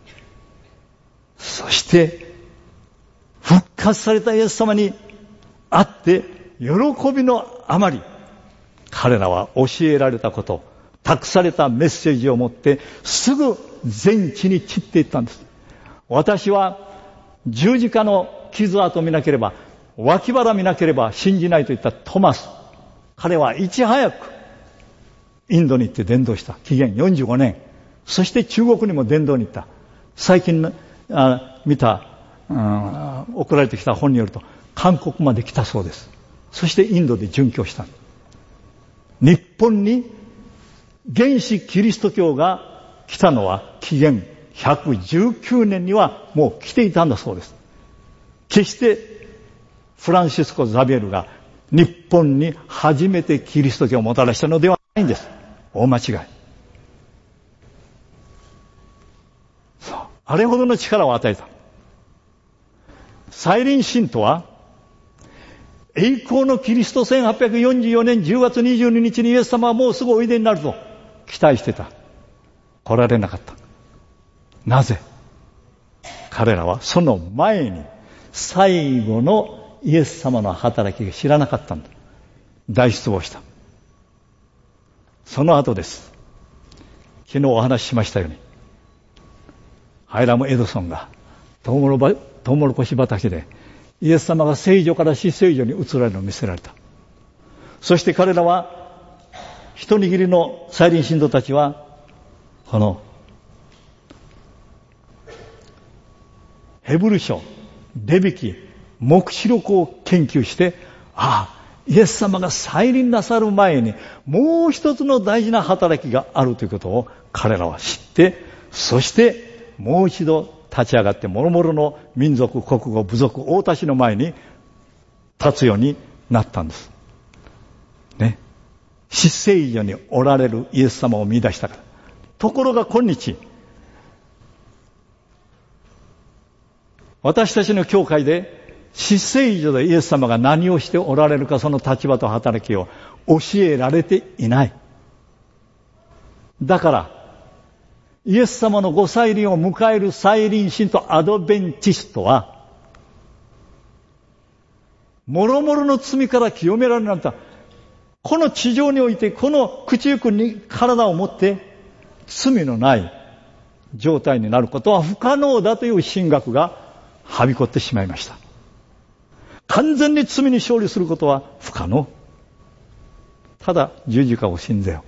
B: そして復活されたイエス様に会って喜びのあまり、彼らは教えられたこと、託されたメッセージを持ってすぐ全地に散っていったんです。私は十字架の傷跡を見なければ、脇腹見なければ信じないと言ったトマス、彼はいち早くインドに行って伝道した。紀元よんじゅうごねん。そして中国にも伝道に行った。最近あ見た、うん、送られてきた本によると韓国まで来たそうです。 そしてインドで殉教した。日本に原始キリスト教が来たのは紀元ひゃくじゅうきゅうねんにはもう来ていたんだそうです。決してフランシスコ・ザビエルが日本に初めてキリスト教をもたらしたのではないんです。大間違い。そう。あれほどの力を与えた。再臨神とは、栄光のキリストせんはっぴゃくよんじゅうよねんじゅうがつにじゅうににちにイエス様はもうすぐおいでになると期待してた。来られなかった。なぜ？彼らはその前に最後のイエス様の働きが知らなかったんだ。大失望した。その後です。昨日お話ししましたように、ハイラム・エドソンがトウモロバトウモロコシ畑でイエス様が聖女から死聖女に移られるのを見せられた。そして彼らは一握りの再臨信徒たちはこのヘブル書、レビ記、黙示録を研究して、ああ、イエス様が再臨なさる前にもう一つの大事な働きがあるということを彼らは知って、そしてもう一度立ち上がって諸々の民族、国語、部族、大田市の前に立つようになったんです。ね。死聖所におられるイエス様を見出したから。ところが今日、私たちの教会で死聖所でイエス様が何をしておられるか、その立場と働きを教えられていない。だから、イエス様のご再臨を迎える再臨神とアドベンチストは、諸々の罪から清められなかった。この地上において、この朽ちゆくに体を持って罪のない状態になることは不可能だという神学がはびこってしまいました。完全に罪に勝利することは不可能。ただ十字架を信ぜよ。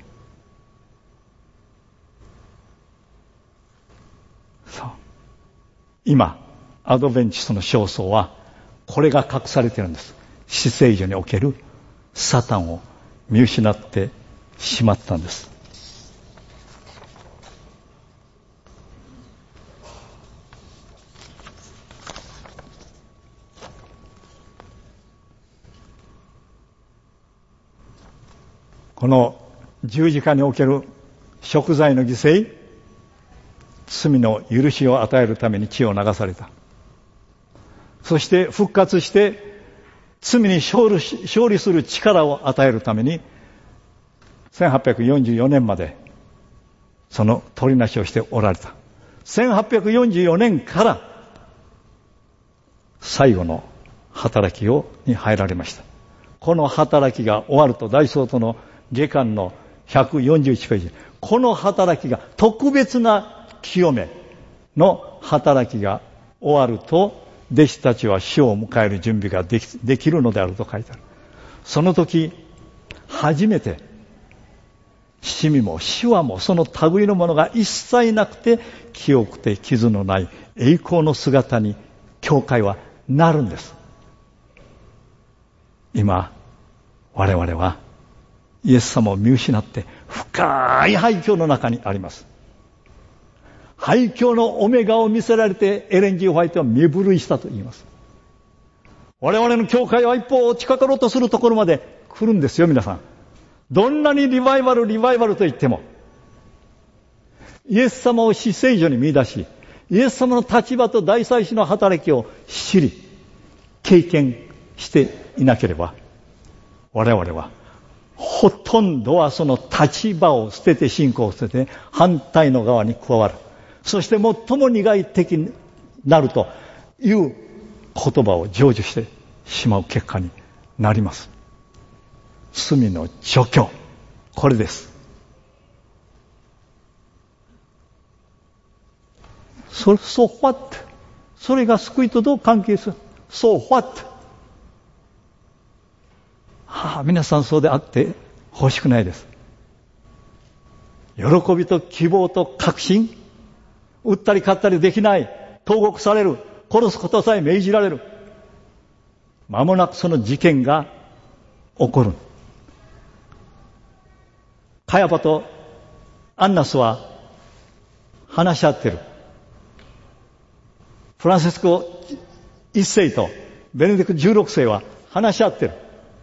B: そう。今、アドベンチストの焦燥はこれが隠されているんです。死聖所におけるサタンを見失ってしまったんです。この十字架における贖罪の犠牲、罪の許しを与えるために血を流された。そして復活して罪に勝利し、勝利する力を与えるためにせんはっぴゃくよんじゅうよねんまでその取りなしをしておられた。せんはっぴゃくよんじゅうよねんから最後の働きをに入られました。この働きが終わると、大総統の下巻のひゃくよんじゅういちページ、この働きが、特別な清めの働きが終わると、弟子たちは死を迎える準備ができ、できるのであると書いてある。その時初めて死味も死話もその類のものが一切なくて、清くて傷のない栄光の姿に教会はなるんです。今我々はイエス様を見失って深い廃墟の中にあります。廃墟のオメガを見せられてエレン・ジー・ホワイトは身震いしたと言います。我々の教会は一歩近かろうとするところまで来るんですよ。皆さん、どんなにリバイバルリバイバルと言っても、イエス様を死聖所に見出し、イエス様の立場と大祭司の働きを知り経験していなければ、我々はほとんどはその立場を捨てて、信仰を捨てて反対の側に加わる。そして最も苦い敵になるという言葉を成就してしまう結果になります。罪の除去、これです。それ、so what? それが救いとどう関係する？ So what? はあ、皆さんそうであって欲しくないです。喜びと希望と確信、売ったり買ったりできない、投獄される、殺すことさえ命じられる。間もなくその事件が起こる。カヤパとアンナスは話し合ってる。フランシスコ一世とベネディクト十六世は話し合ってる。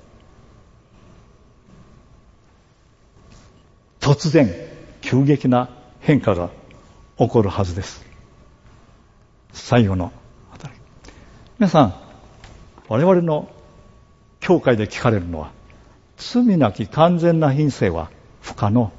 B: 突然急激な変化が起こるはずです。最後のあたり。皆さん、我々の教会で聞かれるのは、罪なき完全な品性は不可能。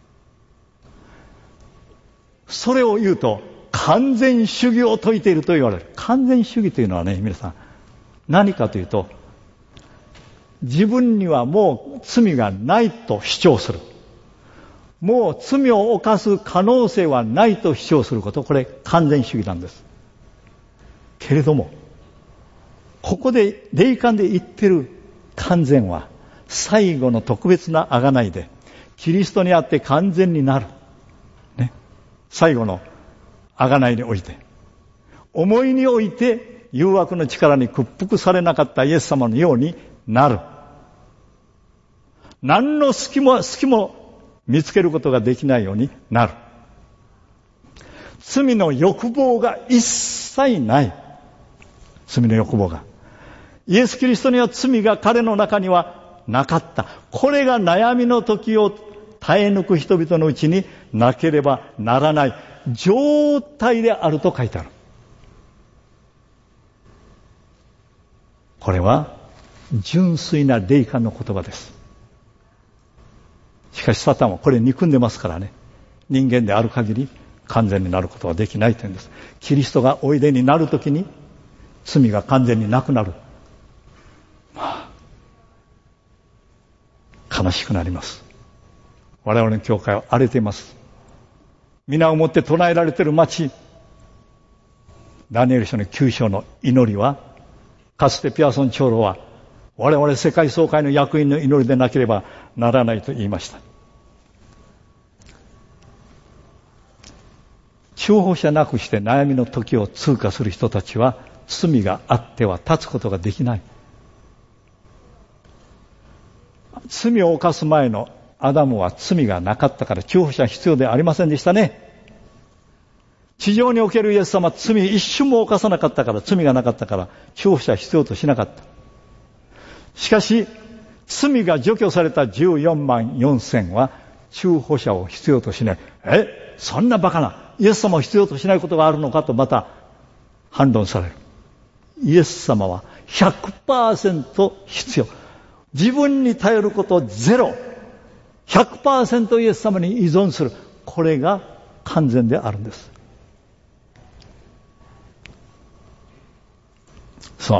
B: それを言うと完全主義を説いていると言われる。完全主義というのはね、皆さん何かというと、自分にはもう罪がないと主張する。もう罪を犯す可能性はないと主張すること、これ完全主義なんです。けれども、ここで霊感で言ってる完全は、最後の特別な贖いでキリストにあって完全になる、ね、最後の贖いにおいて、思いにおいて誘惑の力に屈服されなかったイエス様のようになる。何の隙も隙も見つけることができないようになる。罪の欲望が一切ない。罪の欲望が。イエス・キリストには罪が彼の中にはなかった。これが悩みの時を耐え抜く人々のうちになければならない状態であると書いてある。これは純粋な霊感の言葉です。しかしサタンはこれ憎んでますからね。人間である限り完全になることはできないというんです。キリストがおいでになるときに罪が完全になくなる。まあ、悲しくなります。我々の教会は荒れています。皆をもって唱えられている町、ダニエル書のきゅう章の祈りは、かつてピアソン長老は我々世界総会の役員の祈りでなければならないと言いました。中保者なくして悩みの時を通過する人たちは罪があっては立つことができない。罪を犯す前のアダムは罪がなかったから中保者は必要ではありませんでしたね。地上におけるイエス様は罪一瞬も犯さなかったから、罪がなかったから中保者は必要としなかった。しかし罪が除去されたじゅうよんまんよんせんは中保者を必要としない。え、そんなバカな、イエス様を必要としないことがあるのかとまた反論される。イエス様は ひゃくパーセント 必要。自分に頼ることゼロ。ひゃくパーセント イエス様に依存する。これが完全であるんです。そう。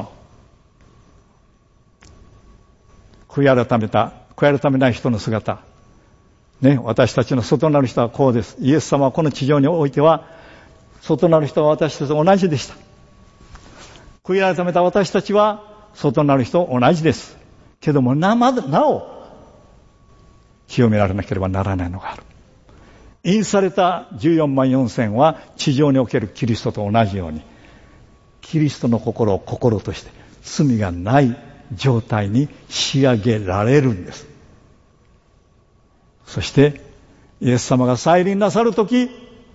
B: 悔い改めた、悔い改めない人の姿。ね、私たちの外なる人はこうです。イエス様はこの地上においては、外なる人は私たちと同じでした。悔い改めた私たちは、外なる人と同じです。けども、な、まだ、なお、清められなければならないのがある。印されたじゅうよんまんよんせんは、地上におけるキリストと同じように、キリストの心を心として、罪がない状態に仕上げられるんです。そしてイエス様が再臨なさるとき、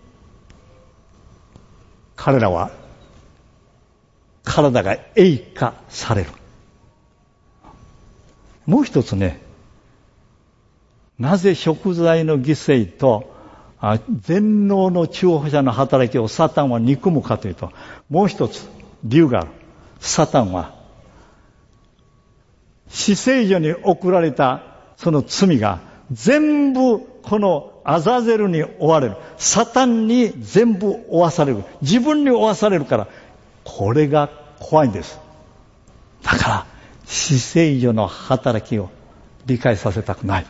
B: 彼らは体が栄華される。もう一つね、なぜ贖罪の犠牲と全能の中保者の働きをサタンは憎むかというと、もう一つ理由がある。サタンは死聖所に送られたその罪が全部このアザゼルに追われる。サタンに全部追わされる。自分に追わされるから、これが怖いんです。だから死聖所の働きを理解させたくない。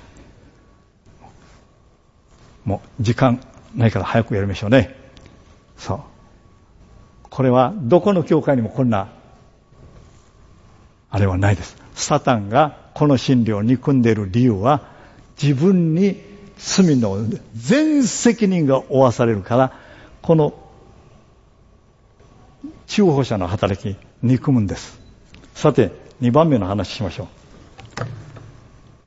B: もう時間ないから早くやりましょうね。そう。これはどこの教会にもこんなあれはないです。サタンがこの真理を憎んでいる理由は、自分に罪の全責任が負わされるから、この中保者の働き憎むんです。さてにばんめの話しましょう。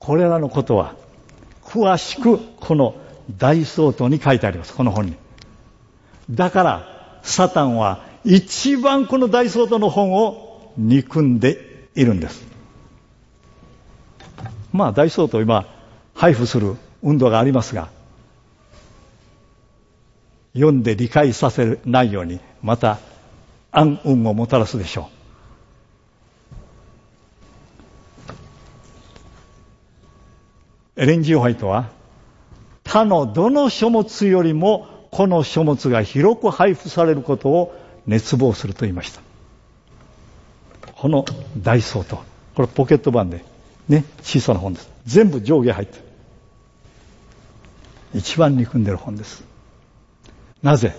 B: これらのことは詳しくこの大相当に書いてあります。この本に。だからサタンは一番この大相当の本を憎んでいるんです。まあ大相当今配布する運動がありますが、読んで理解させないようにまた暗雲をもたらすでしょう。エレン・ジー・ホワイトは他のどの書物よりもこの書物が広く配布されることを熱望すると言いました。この大相当、これポケット版でね、小さな本です。全部上下入ってる。一番憎んでる本です。なぜ？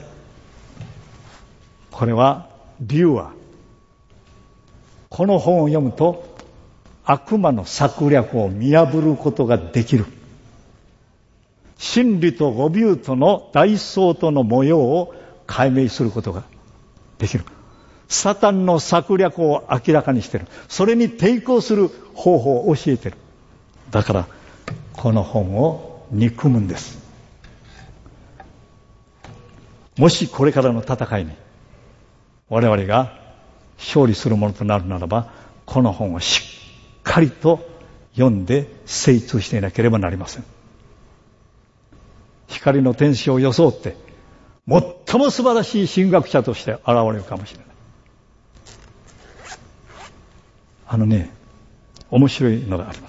B: これは理由は、この本を読むと悪魔の策略を見破ることができる。真理と誤謬との大相当の模様を解明することができる。サタンの策略を明らかにしている。それに抵抗する方法を教えている。だからこの本を憎むんです。もしこれからの戦いに我々が勝利するものとなるならば、この本をしっかりと読んで精通していなければなりません。光の天使を装って最も素晴らしい神学者として現れるかもしれない。あのね、面白いのがあります。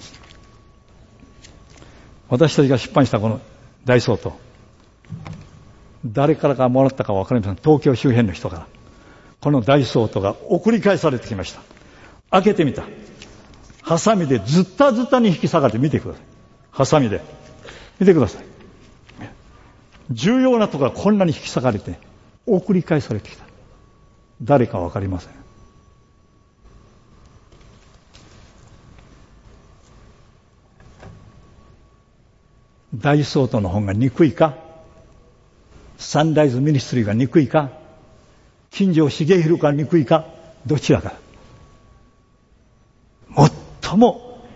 B: 私たちが出版したこの大相当、誰からかもらったかは分かりません。東京周辺の人からこの大相当が送り返されてきました。開けてみた。ハサミでズッタズッタに引き裂かれて、見てください。ハサミで見てください。重要なところがこんなに引き裂かれて送り返されてきた。誰か分かりません。大相当の本が憎いか、サンライズミニストリーが憎いか、金城重弘が憎いか、どちらか。最も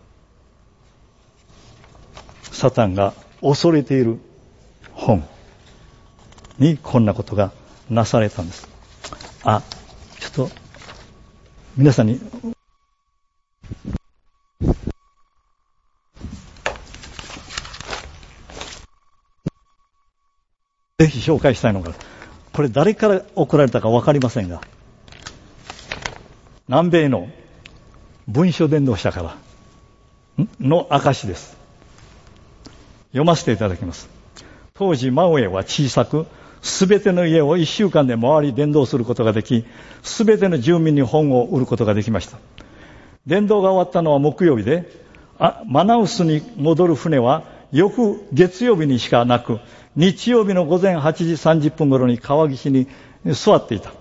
B: サタンが恐れている本にこんなことがなされたんです。あ、ちょっと皆さんにぜひ紹介したいのが、これ誰から送られたか分かりませんが、南米の文書伝道者からの証です。読ませていただきます。当時マウエは小さく、すべての家を一週間で回り伝道することができ、すべての住民に本を売ることができました。伝道が終わったのは木曜日で、あマナウスに戻る船は翌月曜日にしかなく、日曜日の午前はちじさんじゅっぷん頃に川岸に座っていた。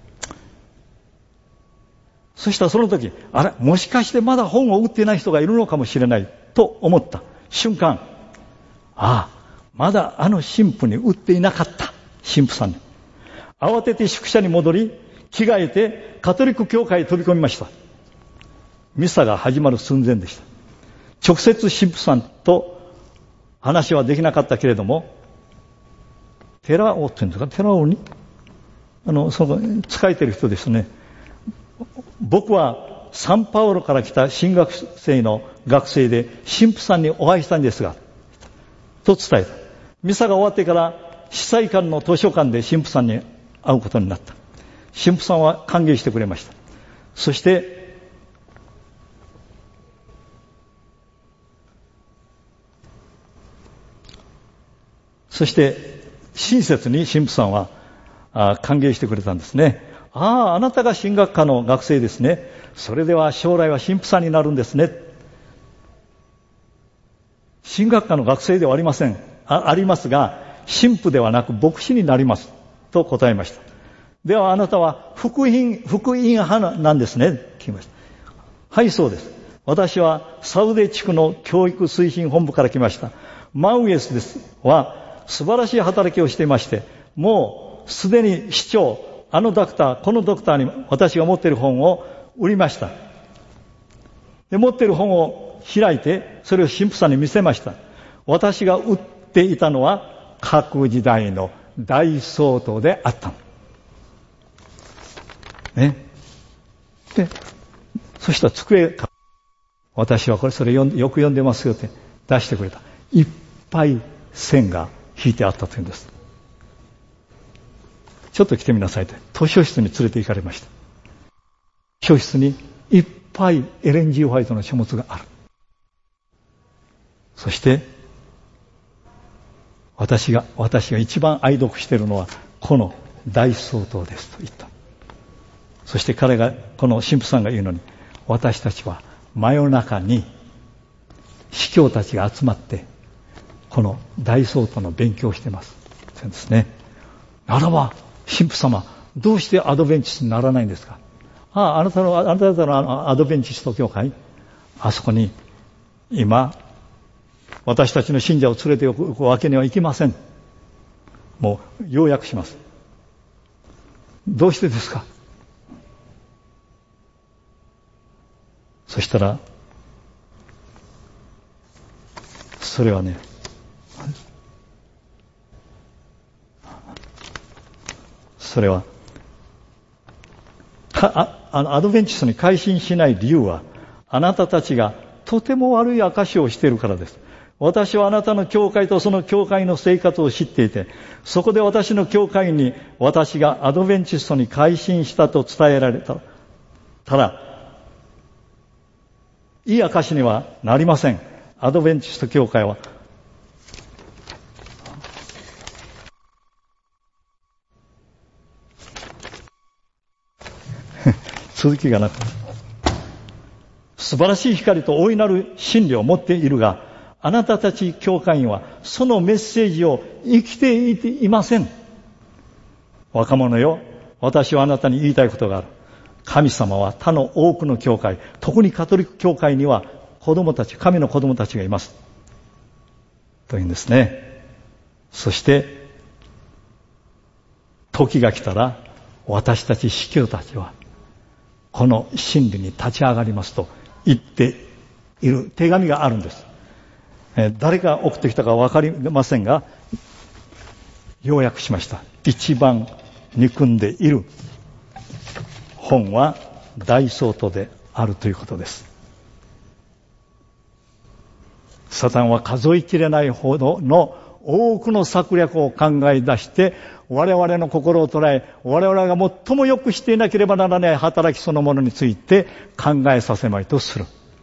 B: そしたらその時、あれ、もしかしてまだ本を売っていない人がいるのかもしれないと思った瞬間、ああ、まだあの神父に売っていなかった。神父さんに慌てて宿舎に戻り、着替えてカトリック教会へ飛び込みました。ミサが始まる寸前でした。直接神父さんと話はできなかったけれども、寺尾っていうんですか、寺尾にあのその仕えている人ですね。僕はサンパウロから来た神学生の学生で神父さんにお会いしたんですがと伝えた。ミサが終わってから司祭官の図書館で神父さんに会うことになった。神父さんは歓迎してくれました。そしてそして親切に神父さんは歓迎してくれたんですね。ああ、あなたが神学科の学生ですね。それでは将来は神父さんになるんですね。神学科の学生ではありません。あ、ありますが、神父ではなく牧師になりますと答えました。ではあなたは福音、福音派なんですね。聞きました。はい、そうです。私はサウデ地区の教育推進本部から来ました。マウエスですは素晴らしい働きをしていまして、もうすでに市長、あのドクター、このドクターに私が持っている本を売りました。で、持っている本を開いてそれを神父さんに見せました。私が売っていたのは各時代の大総統であったの。ね。で、そしたら机、私はこれそれよく読んでますよって出してくれた。いっぱい線が引いてあったというんです。ちょっと来てみなさいって図書室に連れて行かれました。図書室にいっぱいエレン・ジー・ホワイトの書物がある。そして私が私が一番愛読しているのはこの大総統ですと言った。そして彼がこの神父さんが言うのに、私たちは真夜中に司教たちが集まってこの大総統の勉強をしていますと言うんですね。ならば神父様、どうしてアドベンチストにならないんですか。ああ、あなたのあなた方のアドベンチスト教会、あそこに今私たちの信者を連れて行くわけにはいきません。もう要約します。どうしてですか。そしたらそれはね、それはああのアドベンチストに改心しない理由は、あなたたちがとても悪い証をしているからです。私はあなたの教会とその教会の生活を知っていて、そこで私の教会に私がアドベンチストに改心したと伝えられたたら、いい証にはなりません。アドベンチスト教会は続きがなく、素晴らしい光と大いなる真理を持っているが、あなたたち教会員はそのメッセージを生きていません。若者よ、私はあなたに言いたいことがある。神様は他の多くの教会、特にカトリック教会には子供たち、神の子供たちがいます。というんですね。そして、時が来たら、私たち司教たちは、この真理に立ち上がりますと言っている手紙があるんです。えー、誰が送ってきたか分かりませんが、要約しました。一番憎んでいる本は大総統であるということです。サタンは数えきれないほどの多くの策略を考え出して我々の心を捉え、我々が最もよくしていなければならない働きそのものについて考えさせまいとする。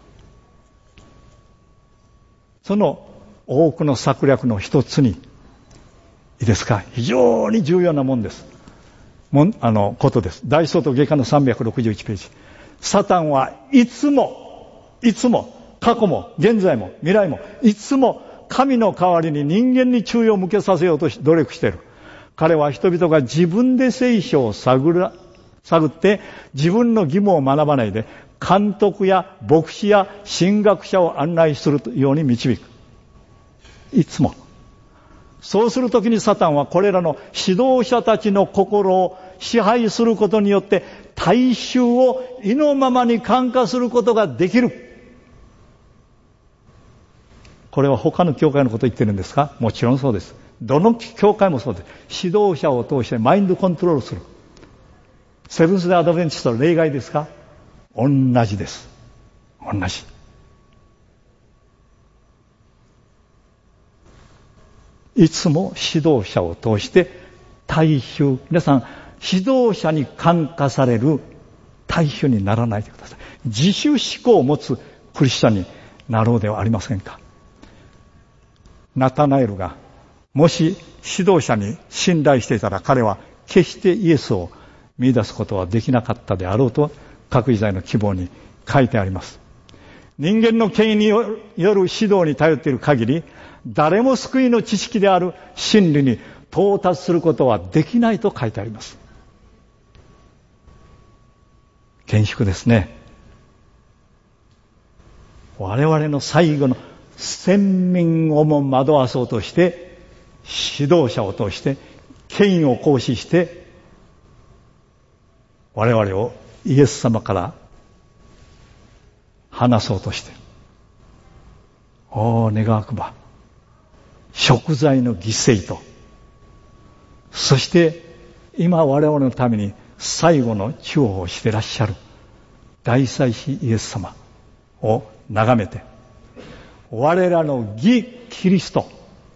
B: その多くの策略の一つに、いいですか、非常に重要なもんです。もんあのことです。大総統下巻のさんびゃくろくじゅういちページ。サタンはいつもいつも過去も現在も未来もいつも神の代わりに人間に注意を向けさせようと努力している。彼は人々が自分で聖書を探ら、探って自分の義務を学ばないで監督や牧師や神学者を案内するように導く。いつも。そうするときにサタンはこれらの指導者たちの心を支配することによって大衆を意のままに感化することができる。これは他の教会のことを言ってるんですか？もちろんそうです。どの教会もそうです。指導者を通してマインドコントロールする。セブンス・デー・アドベンチストの例外ですか？同じです。同じ。いつも指導者を通して大衆、皆さん指導者に感化される大衆にならないでください。自主思考を持つクリスチャンになろうではありませんか。ナタナエルがもし指導者に信頼していたら、彼は決してイエスを見出すことはできなかったであろうと各時代の希望に書いてあります。人間の権威による指導に頼っている限り、誰も救いの知識である真理に到達することはできないと書いてあります。厳粛ですね。我々の最後の先民をも惑わそうとして指導者を通して権威を行使して我々をイエス様から離そうとして、 おー、願わくば贖罪の犠牲と、そして今我々のために最後の中保をしていらっしゃる大祭司イエス様を眺めて、我らの義キリスト、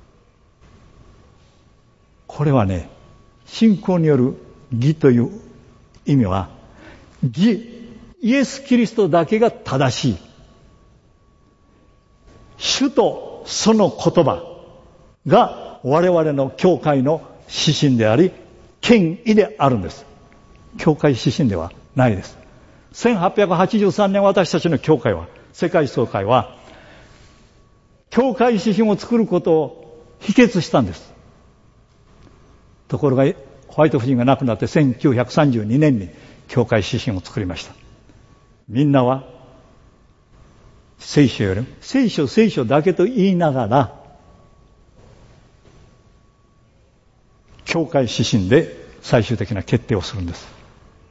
B: これはね、信仰による義という意味は、義、イエス・キリストだけが正しい。主とその言葉が我々の教会の指針であり、権威であるんです。教会指針ではないです。せんはっぴゃくはちじゅうさんねん、私たちの教会は、世界総会は、教会指針を作ることを否決したんです。ところが、ホワイト夫人が亡くなってせんきゅうひゃくさんじゅうにねんに教会指針を作りました。みんなは、聖書よりも、聖書、聖書だけと言いながら、教会指針で最終的な決定をするんです。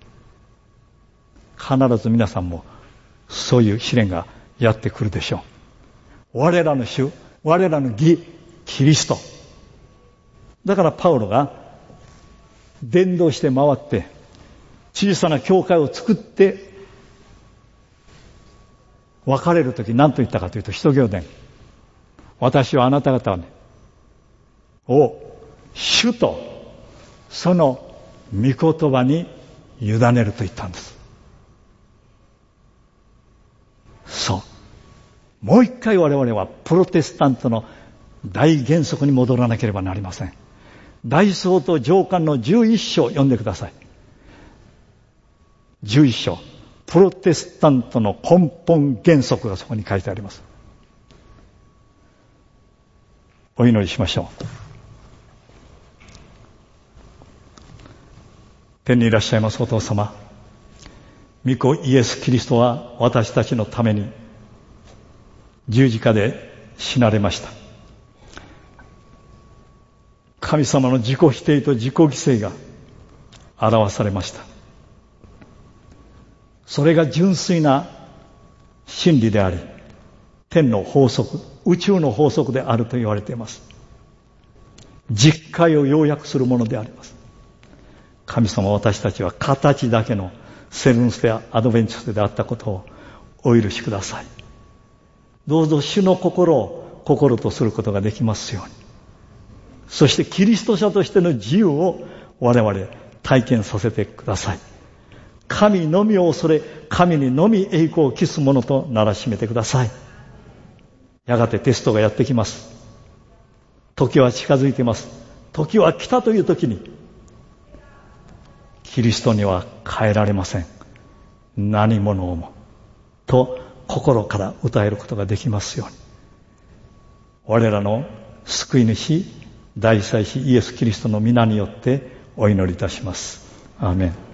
B: 必ず皆さんもそういう試練がやってくるでしょう。我らの主、我らの義、キリスト。だからパウロが伝道して回って小さな教会を作って別れるとき何と言ったかというと、使徒行伝、私はあなた方はね、を主とその御言葉に委ねると言ったんです。そう。もう一回我々はプロテスタントの大原則に戻らなければなりません。大総統上巻のじゅういっ章を読んでください。じゅういっ章。プロテスタントの根本原則がそこに書いてあります。お祈りしましょう。天にいらっしゃいますお父様、御子イエス・キリストは私たちのために十字架で死なれました。神様の自己否定と自己犠牲が表されました。それが純粋な真理であり、天の法則、宇宙の法則であると言われています。実戒を要約するものであります。神様、私たちは形だけのセブンス・デー・アドベンチスであったことをお許しください。どうぞ主の心を心とすることができますように。そしてキリスト者としての自由を我々体験させてください。神のみを恐れ、神にのみ栄光を期すものとならしめてください。やがてテストがやってきます。時は近づいています。時は来たという時に、キリストには変えられません。何者をも。と心から歌えることができますように。我らの救い主、大祭司イエス・キリストの皆によってお祈りいたします。アーメン。